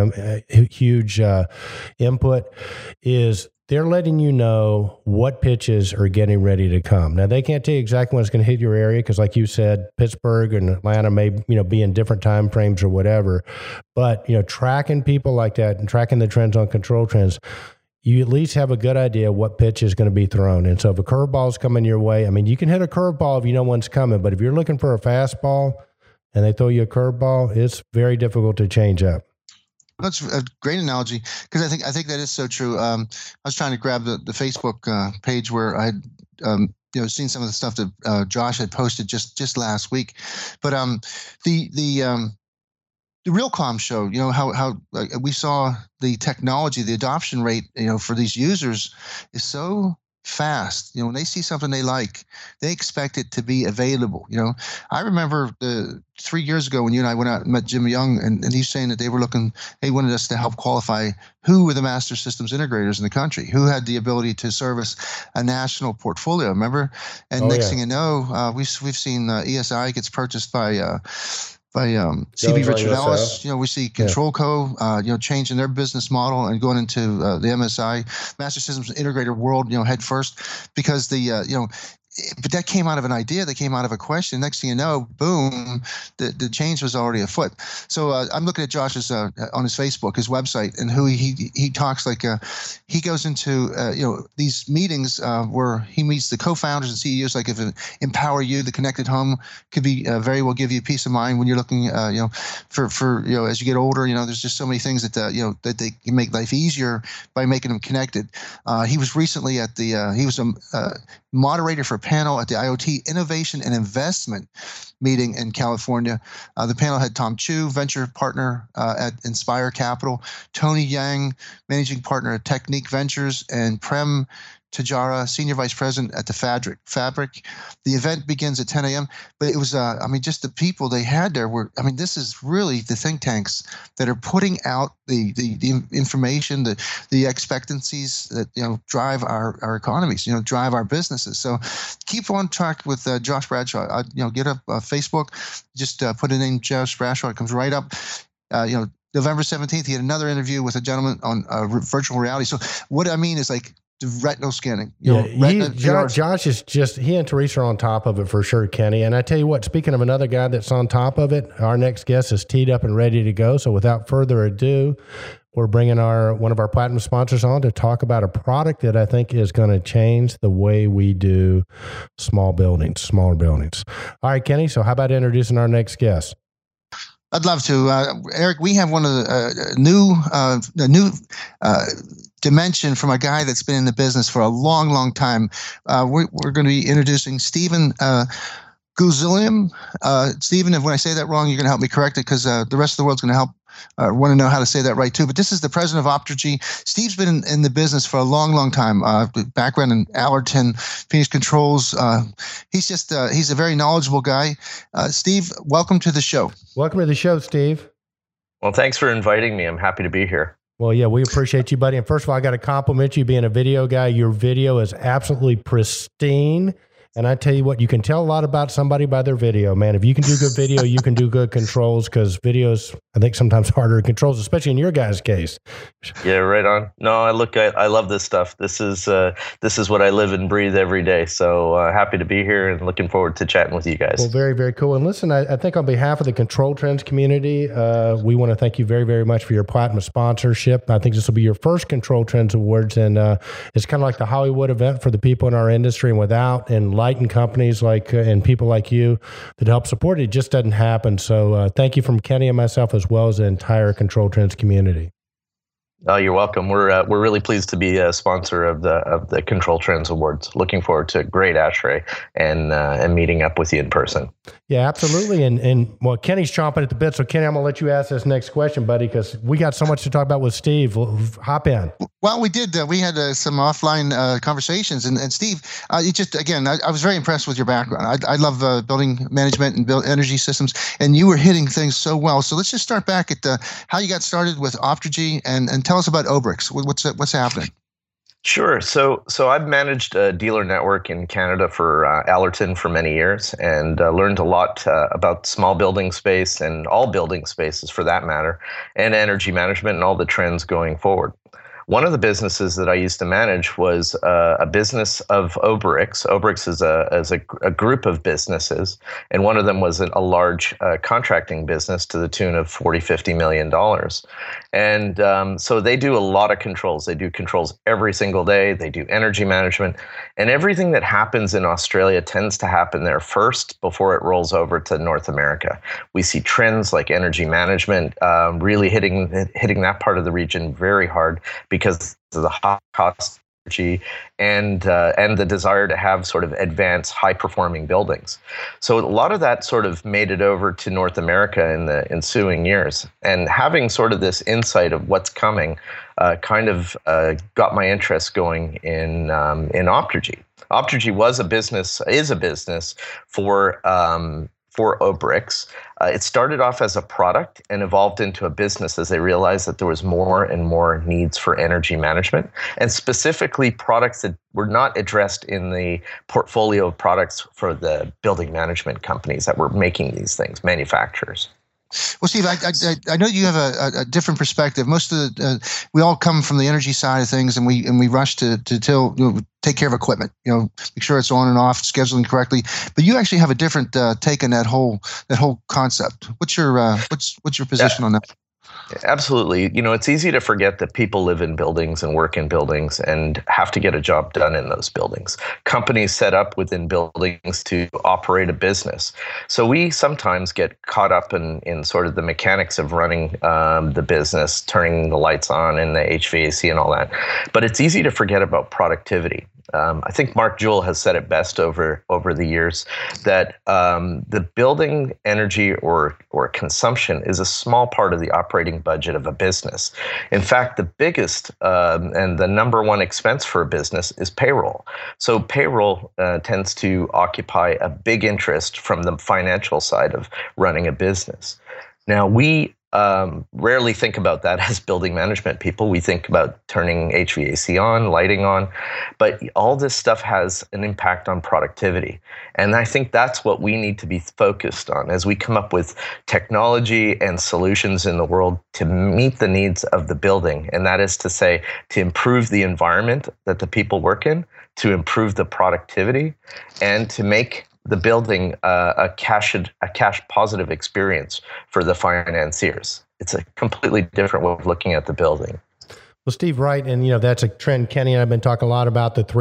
input, is they're letting you know what pitches are getting ready to come. Now, they can't tell you exactly when it's going to hit your area because, like you said, Pittsburgh and Atlanta may be in different time frames or whatever. But tracking people like that and tracking the trends on Control Trends, you at least have a good idea what pitch is going to be thrown. And so if a curveball is coming your way, I mean, you can hit a curveball if you know one's coming, but if you're looking for a fastball and they throw you a curveball, it's very difficult to change up. That's a great analogy because I think that is so true. I was trying to grab the Facebook page where I had seen some of the stuff that Josh had posted just last week, but the Realcomm show, how we saw the technology, the adoption rate, for these users is so fast. When they see something they like, they expect it to be available. I remember 3 years ago when you and I went out and met Jim Young, and he's saying that they wanted us to help qualify who were the master systems integrators in the country, who had the ability to service a national portfolio. Remember? And next thing you know, we've seen ESI gets purchased by CB Richard Ellis. We see Control Co. Changing their business model and going into the MSI Master Systems Integrator world, head first, because but that came out of an idea, that came out of a question. Next thing you know, boom, the change was already afoot. So I'm looking at Josh's on his Facebook, his website, and who he talks like he goes into these meetings where he meets the co-founders and CEOs. Like if Empower You, the connected home could be very well give you peace of mind when you're looking for as you get older. There's just so many things that that they can make life easier by making them connected. He was recently at the he was a moderator for a panel at the IoT Innovation and Investment meeting in California. The panel had Tom Chu, venture partner at Inspire Capital, Tony Yang, managing partner at Technique Ventures, and Prem Tajara, senior vice president at the Fabric. The event begins at 10 a.m., but it was, just the people they had there were, this is really the think tanks that are putting out the information, the expectancies that, drive our economies, drive our businesses. So keep on track with Josh Bradshaw. Get up Facebook, just put in name Josh Bradshaw. It comes right up. November 17th, he had another interview with a gentleman on virtual reality. So what I mean is like, retinal scanning. Josh is he and Teresa are on top of it for sure, Kenny. And I tell you what, speaking of another guy that's on top of it, our next guest is teed up and ready to go. So without further ado, we're bringing one of our platinum sponsors on to talk about a product that I think is going to change the way we do smaller buildings. All right, Kenny. So how about introducing our next guest? I'd love to, Eric. We have one of the new dimension from a guy that's been in the business for a long, long time. We're going to be introducing Stephen Guzilian. Stephen, if when I say that wrong, you're going to help me correct it because the rest of the world's going to help want to know how to say that right too. But this is the president of Optergy. Steve's been in the business for a long, long time. Background in Allerton, Phoenix Controls. He's a very knowledgeable guy. Steve, welcome to the show. Welcome to the show, Steve. Well, thanks for inviting me. I'm happy to be here. Well, yeah, we appreciate you, buddy. And first of all, I got to compliment you being a video guy. Your video is absolutely pristine. And I tell you what, you can tell a lot about somebody by their video, man. If you can do good video, you can do good controls, because videos, I think, sometimes harder than controls, especially in your guys' case. Yeah, right on. No, I love this stuff. This is what I live and breathe every day. So happy to be here and looking forward to chatting with you guys. Well, very, very cool. And listen, I think on behalf of the Control Trends community, we want to thank you very, very much for your platinum sponsorship. I think this will be your first Control Trends Awards, and it's kind of like the Hollywood event for the people in our industry. And without enlightened companies like and people like you that help support it, it just doesn't happen. So thank you from Kenny and myself, as well as the entire Control Trends community. Oh, you're welcome. We're really pleased to be a sponsor of the Control Trends Awards. Looking forward to a great ASHRAE and meeting up with you in person. Yeah, absolutely. And well, Kenny's chomping at the bit. So Kenny, I'm gonna let you ask this next question, buddy, because we got so much to talk about with Steve. Hop in. Well, we did. We had some offline conversations, and Steve, you just again, I was very impressed with your background. I love building management and build energy systems, and you were hitting things so well. So let's just start back at how you got started with Optigy, and tell us about Obrix. What's happening? Sure. So I've managed a dealer network in Canada for Allerton for many years, and learned a lot about small building space and all building spaces for that matter, and energy management and all the trends going forward. One of the businesses that I used to manage was a business of Obrix. Obrix is a group of businesses, and one of them was a large contracting business to the tune of $40-50 million. And so they do a lot of controls. They do controls every single day. They do energy management, and everything that happens in Australia tends to happen there first before it rolls over to North America. We see trends like energy management really hitting that part of the region very hard, because of the high cost of energy and the desire to have sort of advanced, high-performing buildings. So a lot of that sort of made it over to North America in the ensuing years. And having sort of this insight of what's coming kind of got my interest going in Optigy. Optigy is a business for Obrix. It started off as a product and evolved into a business as they realized that there was more and more needs for energy management, and specifically products that were not addressed in the portfolio of products for the building management companies that were making these things, manufacturers. Well, Steve, I know you have a different perspective. Most of we all come from the energy side of things, and we rush to take care of equipment. Make sure it's on and off, scheduling correctly. But you actually have a different take on that whole concept. What's your position on that? Absolutely. It's easy to forget that people live in buildings and work in buildings and have to get a job done in those buildings. Companies set up within buildings to operate a business. So we sometimes get caught up in sort of the mechanics of running the business, turning the lights on and the HVAC and all that. But it's easy to forget about productivity. I think Mark Jewell has said it best over the years that the building energy or consumption is a small part of the operating budget of a business. In fact, the biggest and the number one expense for a business is payroll. So payroll tends to occupy a big interest from the financial side of running a business. Now, we rarely think about that as building management people. We think about turning HVAC on, lighting on, but all this stuff has an impact on productivity. And I think that's what we need to be focused on as we come up with technology and solutions in the world to meet the needs of the building. And that is to say, to improve the environment that the people work in, to improve the productivity, and to make the building a cash positive experience for the financiers. It's a completely different way of looking at the building. Well, Steve, right, and that's a trend. Kenny and I've been talking a lot about the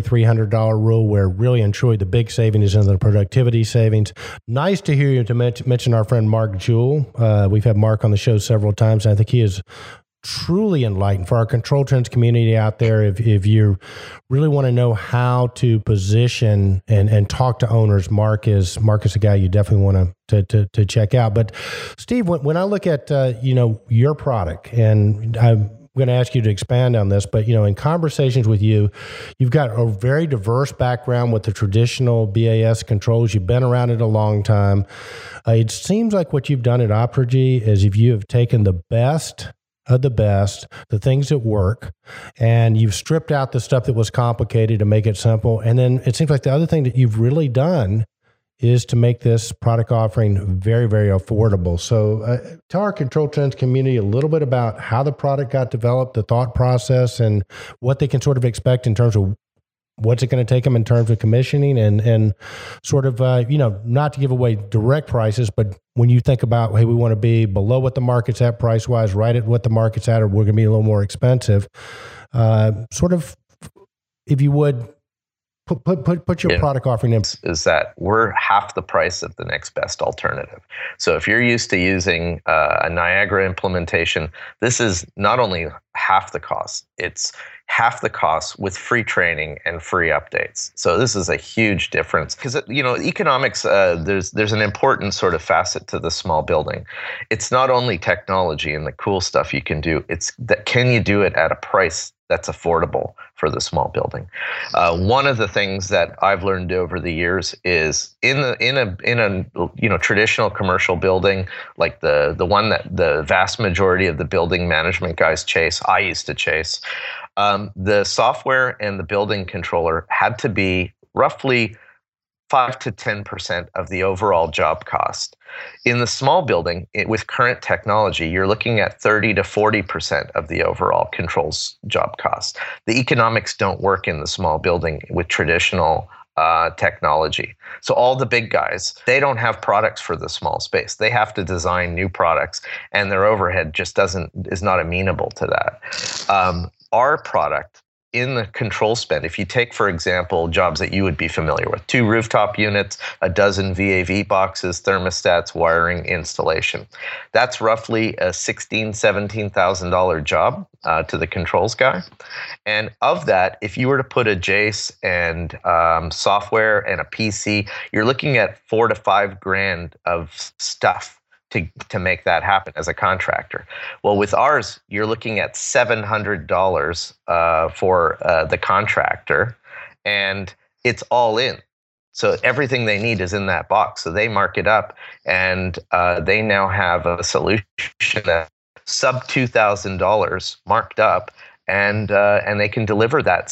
$300 rule, where really and truly the big saving is in the productivity savings. Nice to hear you to mention our friend Mark Jewell. We've had Mark on the show several times, and I think he is truly enlightened. For our Control Trends community out there, if you really want to know how to position and talk to owners, Mark is a guy you definitely want to check out. But Steve, when I look at your product, and I'm going to ask you to expand on this, but in conversations with you, you've got a very diverse background with the traditional BAS controls. You've been around it a long time. It seems like what you've done at Optigy is if you have taken the best of the best, the things that work, and you've stripped out the stuff that was complicated to make it simple. And then it seems like the other thing that you've really done is to make this product offering very, very affordable. So tell our Control Trends community a little bit about how the product got developed, the thought process, and what they can sort of expect in terms of what's it going to take them in terms of commissioning and sort of, not to give away direct prices, but when you think about, hey, we want to be below what the market's at price-wise, right at what the market's at, or we're going to be a little more expensive, sort of, if you would, put your product offering in. Is that we're half the price of the next best alternative. So if you're used to using a Niagara implementation, this is not only half the cost, it's half the cost with free training and free updates. So this is a huge difference because, economics, there's an important sort of facet to the small building. It's not only technology and the cool stuff you can do, it's that can you do it at a price that's affordable for the small building. One of the things that I've learned over the years is in a traditional commercial building, like the one that the vast majority of the building management guys chase, I used to chase, the software and the building controller had to be roughly 5 to 10% of the overall job cost. In the small building, with current technology, you're looking at 30 to 40% of the overall controls job cost. The economics don't work in the small building with traditional technology. So all the big guys, they don't have products for the small space. They have to design new products, and their overhead just is not amenable to that. Our product, in the control spend, if you take, for example, jobs that you would be familiar with, 2 rooftop units, a dozen VAV boxes, thermostats, wiring, installation, that's roughly a $16,000, $17,000 job to the controls guy. And of that, if you were to put a Jace and software and a PC, you're looking at $4,000 to $5,000 of stuff to make that happen as a contractor. Well, with ours, you're looking at $700 for the contractor, and it's all in. So everything they need is in that box. So they mark it up, and they now have a solution that's sub $2,000 marked up, and they can deliver that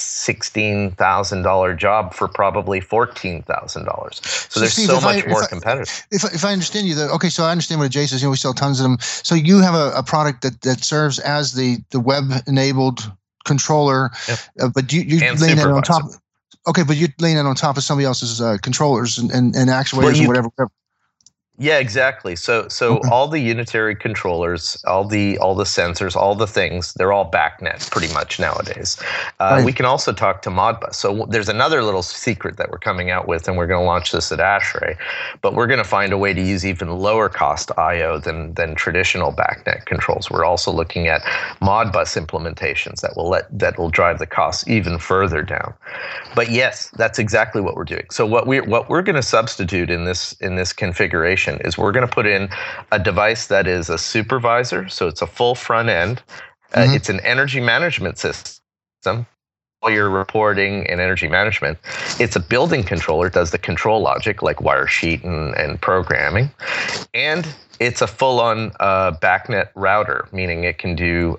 $16,000 job for probably $14,000. So they're Steve, so much more competitive. If I understand you, okay, so I understand what a Jace is. We sell tons of them. So you have a product that serves as the web-enabled controller, yep. But you lay that on top. Okay, but you're laying that on top of somebody else's controllers and actuators and whatever. Yeah, exactly. So Okay. all the unitary controllers, all the sensors, all the things, they're all BACnet pretty much nowadays. Right. We can also talk to Modbus. So there's another little secret that we're coming out with, and we're going to launch this at ASHRAE, but we're going to find a way to use even lower cost I/O than traditional BACnet controls. We're also looking at Modbus implementations that will drive the costs even further down. But yes, that's exactly what we're doing. So what we're going to substitute in this configuration is we're going to put in a device that is a supervisor. So it's a full front end. It's an energy management system. All your reporting and energy management. It's a building controller, does the control logic like wire sheet and programming. And it's a full-on BACnet router, meaning it can do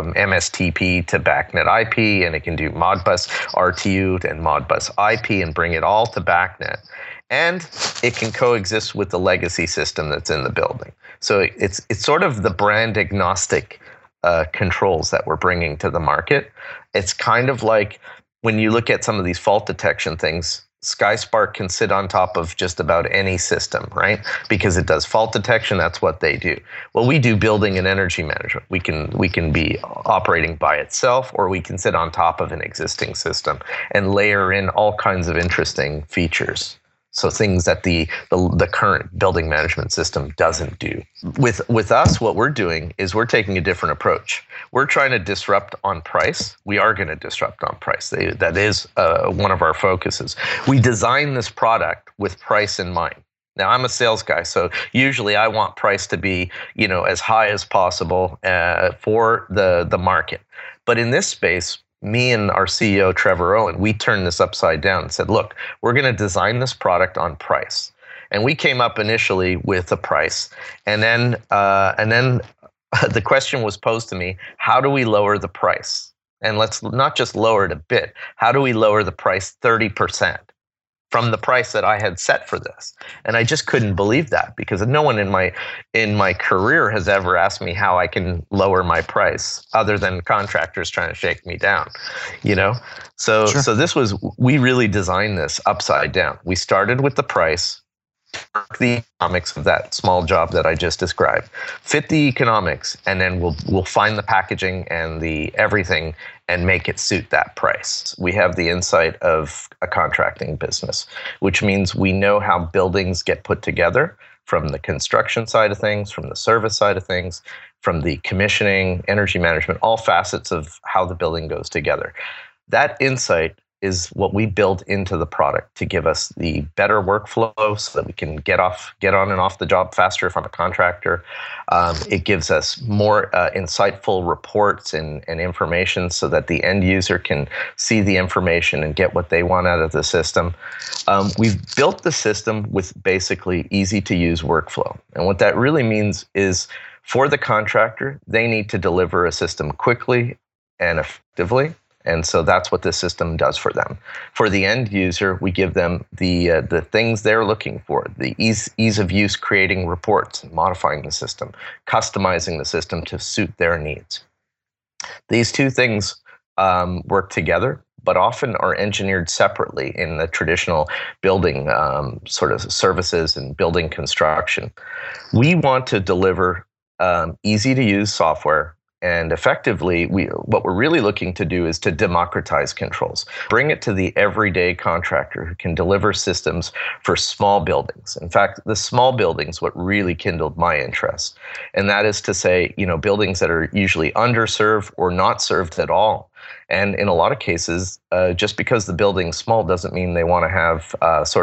MSTP to BACnet IP, and it can do Modbus RTU and Modbus IP and bring it all to BACnet. And it can coexist with the legacy system that's in the building. So it's sort of the brand agnostic controls that we're bringing to the market. It's kind of like when you look at some of these fault detection things, SkySpark can sit on top of just about any system, right? Because it does fault detection, that's what they do. Well, we do building and energy management. We can be operating by itself, or we can sit on top of an existing system and layer in all kinds of interesting features. So things that the current building management system doesn't do. With us, what we're doing is we're taking a different approach. We're trying to disrupt on price. We are going to disrupt on price. That is one of our focuses. We design this product with price in mind. Now, I'm a sales guy, so usually I want price to be, as high as possible for the market. But in this space, me and our CEO, Trevor Owen, we turned this upside down and said, look, we're going to design this product on price. And we came up initially with a price. And then the question was posed to me, how do we lower the price? And let's not just lower it a bit. How do we lower the price 30% from the price that I had set for this? And I just couldn't believe that, because no one in my career has ever asked me how I can lower my price, other than contractors trying to shake me down, So Sure. So we really designed this upside down. We started with the price, the economics of that small job that I just described, fit the economics, and then we'll find the packaging and the everything and make it suit that price. We have the insight of a contracting business, which means we know how buildings get put together, from the construction side of things, from the service side of things, from the commissioning, energy management, all facets of how the building goes together. That insight is what we build into the product to give us the better workflow so that we can get on and off the job faster if I'm a contractor. It gives us more insightful reports and information so that the end user can see the information and get what they want out of the system. We've built the system with basically easy to use workflow. And what that really means is, for the contractor, they need to deliver a system quickly and effectively. And so that's what this system does for them. For the end user, we give them the things they're looking for: the ease of use, creating reports, modifying the system, customizing the system to suit their needs. These two things work together, but often are engineered separately in the traditional building sort of services and building construction. We want to deliver easy to use software. And effectively, what we're really looking to do is to democratize controls, bring it to the everyday contractor who can deliver systems for small buildings. In fact, the small buildings, what really kindled my interest. And that is to say, buildings that are usually underserved or not served at all. And in a lot of cases, just because the building's small doesn't mean they want to have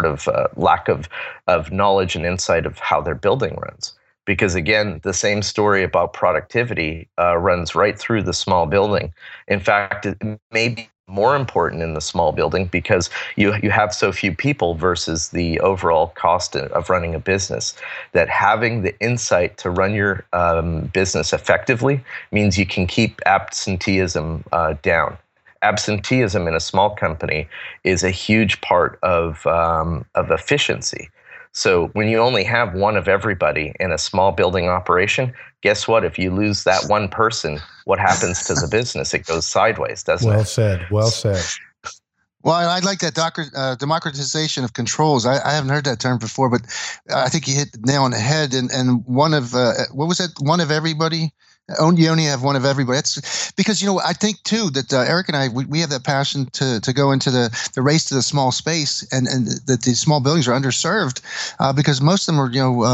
lack of knowledge and insight of how their building runs. Because again, the same story about productivity runs right through the small building. In fact, it may be more important in the small building because you have so few people versus the overall cost of running a business, that having the insight to run your business effectively means you can keep absenteeism down. Absenteeism in a small company is a huge part of efficiency. So when you only have one of everybody in a small building operation, guess what? If you lose that one person, what happens to the business? It goes sideways, doesn't it? Well said. Well, I like that democratization of controls. I haven't heard that term before, but I think you hit the nail on the head. And one of, what was it? One of everybody? You only have one of everybody. That's because, I think too that Eric and I, we have that passion to go into the race to the small space, and that the small buildings are underserved because most of them are,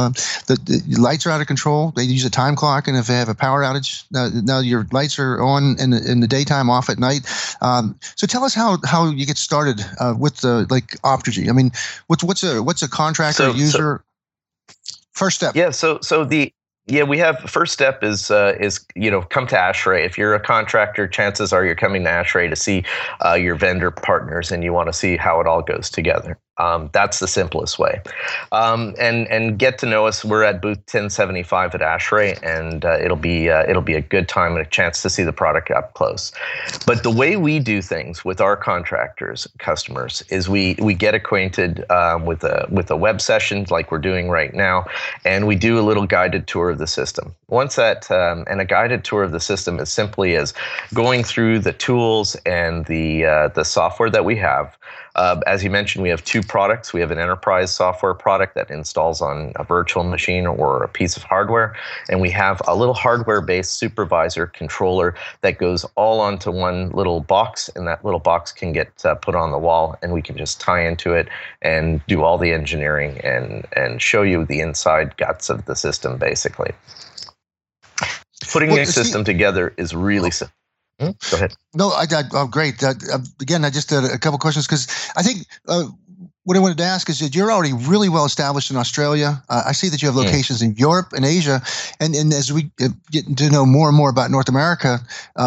the lights are out of control. They use a time clock, and if they have a power outage, now your lights are on in the daytime, off at night. So tell us how you get started with the Optergy. I mean, what's a contractor user first step? Yeah, we have first step is come to ASHRAE. If you're a contractor, chances are you're coming to ASHRAE to see your vendor partners, and you want to see how it all goes together. That's the simplest way. And get to know us. We're at booth 1075 at ASHRAE, and it'll be a good time and a chance to see the product up close. But the way we do things with our customers, is we get acquainted with a web session like we're doing right now, and we do a little guided tour of the system. Once that, and a guided tour of the system is simply as going through the tools and the software that we have. As you mentioned, we have two products. We have an enterprise software product that installs on a virtual machine or a piece of hardware. And we have a little hardware-based supervisor controller that goes all onto one little box, and that little box can get put on the wall, and we can just tie into it and do all the engineering and show you the inside guts of the system, basically. Putting a system together is really simple. Go ahead. No, great. Again, I just had a couple questions because I think what I wanted to ask is that you're already really well established in Australia. I see that you have locations in Europe and Asia, and as we get to know more and more about North America,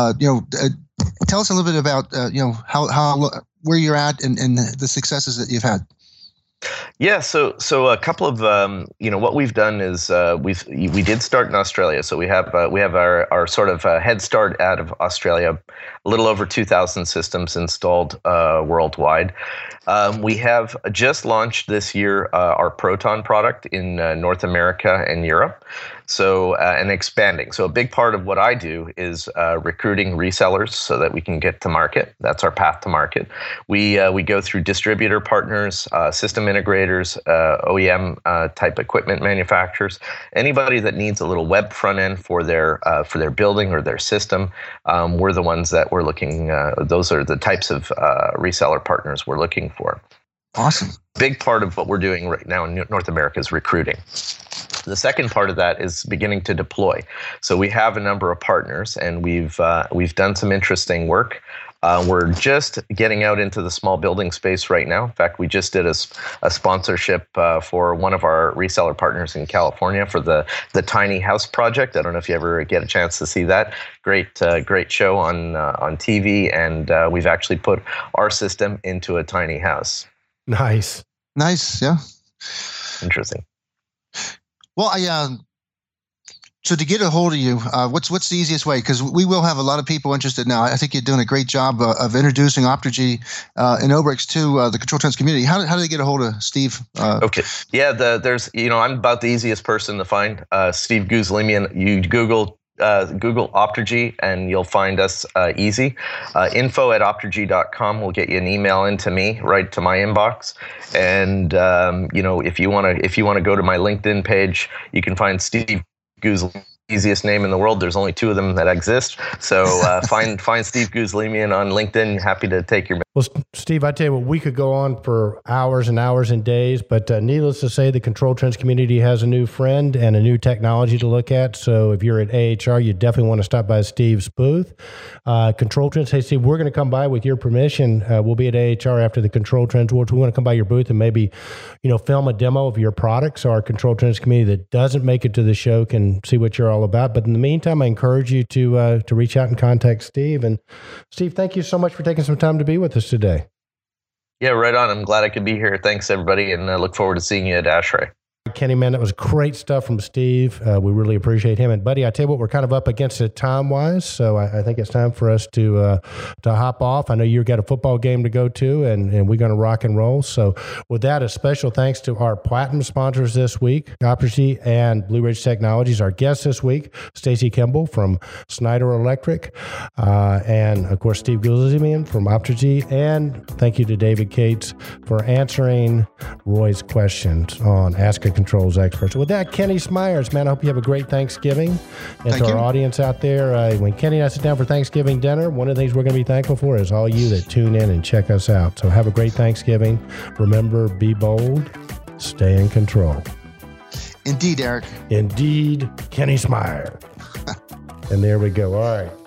tell us a little bit about how where you're at and the successes that you've had. Yeah, so a couple of what we've done is we did start in Australia, so we have our sort of head start out of Australia, a little over 2,000 systems installed worldwide. We have just launched this year our Proton product in North America and Europe. So and expanding. So a big part of what I do is recruiting resellers so that we can get to market. That's our path to market. We go through distributor partners, system integrators, OEM type equipment manufacturers, anybody that needs a little web front end for their building or their system. We're the ones that we're looking. Those are the types of reseller partners we're looking for. Awesome. Big part of what we're doing right now in North America is recruiting. The second part of that is beginning to deploy. So we have a number of partners, and we've done some interesting work. We're just getting out into the small building space right now. In fact, we just did a sponsorship for one of our reseller partners in California for the Tiny House Project. I don't know if you ever get a chance to see that. Great show on TV, and we've actually put our system into a tiny house. Nice, yeah. Interesting. Well, so to get a hold of you, what's the easiest way? Because we will have a lot of people interested now. I think you're doing a great job of introducing Optergy and Obrix to the Control Trends community. How do they get a hold of Steve? Okay. Yeah, I'm about the easiest person to find. Steve Guzlemian. You Google Optergy and you'll find us easy. info@optergy.com will get you an email into me, right to my inbox. And if you want to go to my LinkedIn page, you can find Steve Guzlemian. Easiest name in the world. There's only two of them that exist. So find Steve Guzlemian on LinkedIn. Happy to take your. Well, Steve, I tell you what, we could go on for hours and hours and days, but needless to say, the Control Trends community has a new friend and a new technology to look at. So if you're at AHR, you definitely want to stop by Steve's booth. Control Trends, hey, Steve, we're going to come by with your permission. We'll be at AHR after the Control Trends Awards. We want to come by your booth and maybe, film a demo of your products so our Control Trends community that doesn't make it to the show can see what you're all about. But in the meantime, I encourage you to reach out and contact Steve. And Steve, thank you so much for taking some time to be with us today. Yeah, right on. I'm glad I could be here. Thanks, everybody, and I look forward to seeing you at ASHRAE. Kenny, man, that was great stuff from Steve. We really appreciate him. And buddy, I tell you what, we're kind of up against it time-wise, so I think it's time for us to hop off. I know you've got a football game to go to, and we're going to rock and roll. So with that, a special thanks to our platinum sponsors this week, Optergy and Blue Ridge Technologies. Our guest this week, Stacy Kimball from Snyder Electric, and of course, Steve Guzlemian from Optergy. And thank you to David Cates for answering Roy's questions on Ask a Controls Expert. So with that, Kenny Smyers, man, I hope you have a great Thanksgiving. And to our audience out there, when Kenny and I sit down for Thanksgiving dinner, one of the things we're going to be thankful for is all you that tune in and check us out. So have a great Thanksgiving. Remember, be bold, stay in control. Indeed, Eric. Indeed, Kenny Smyers. And there we go. All right.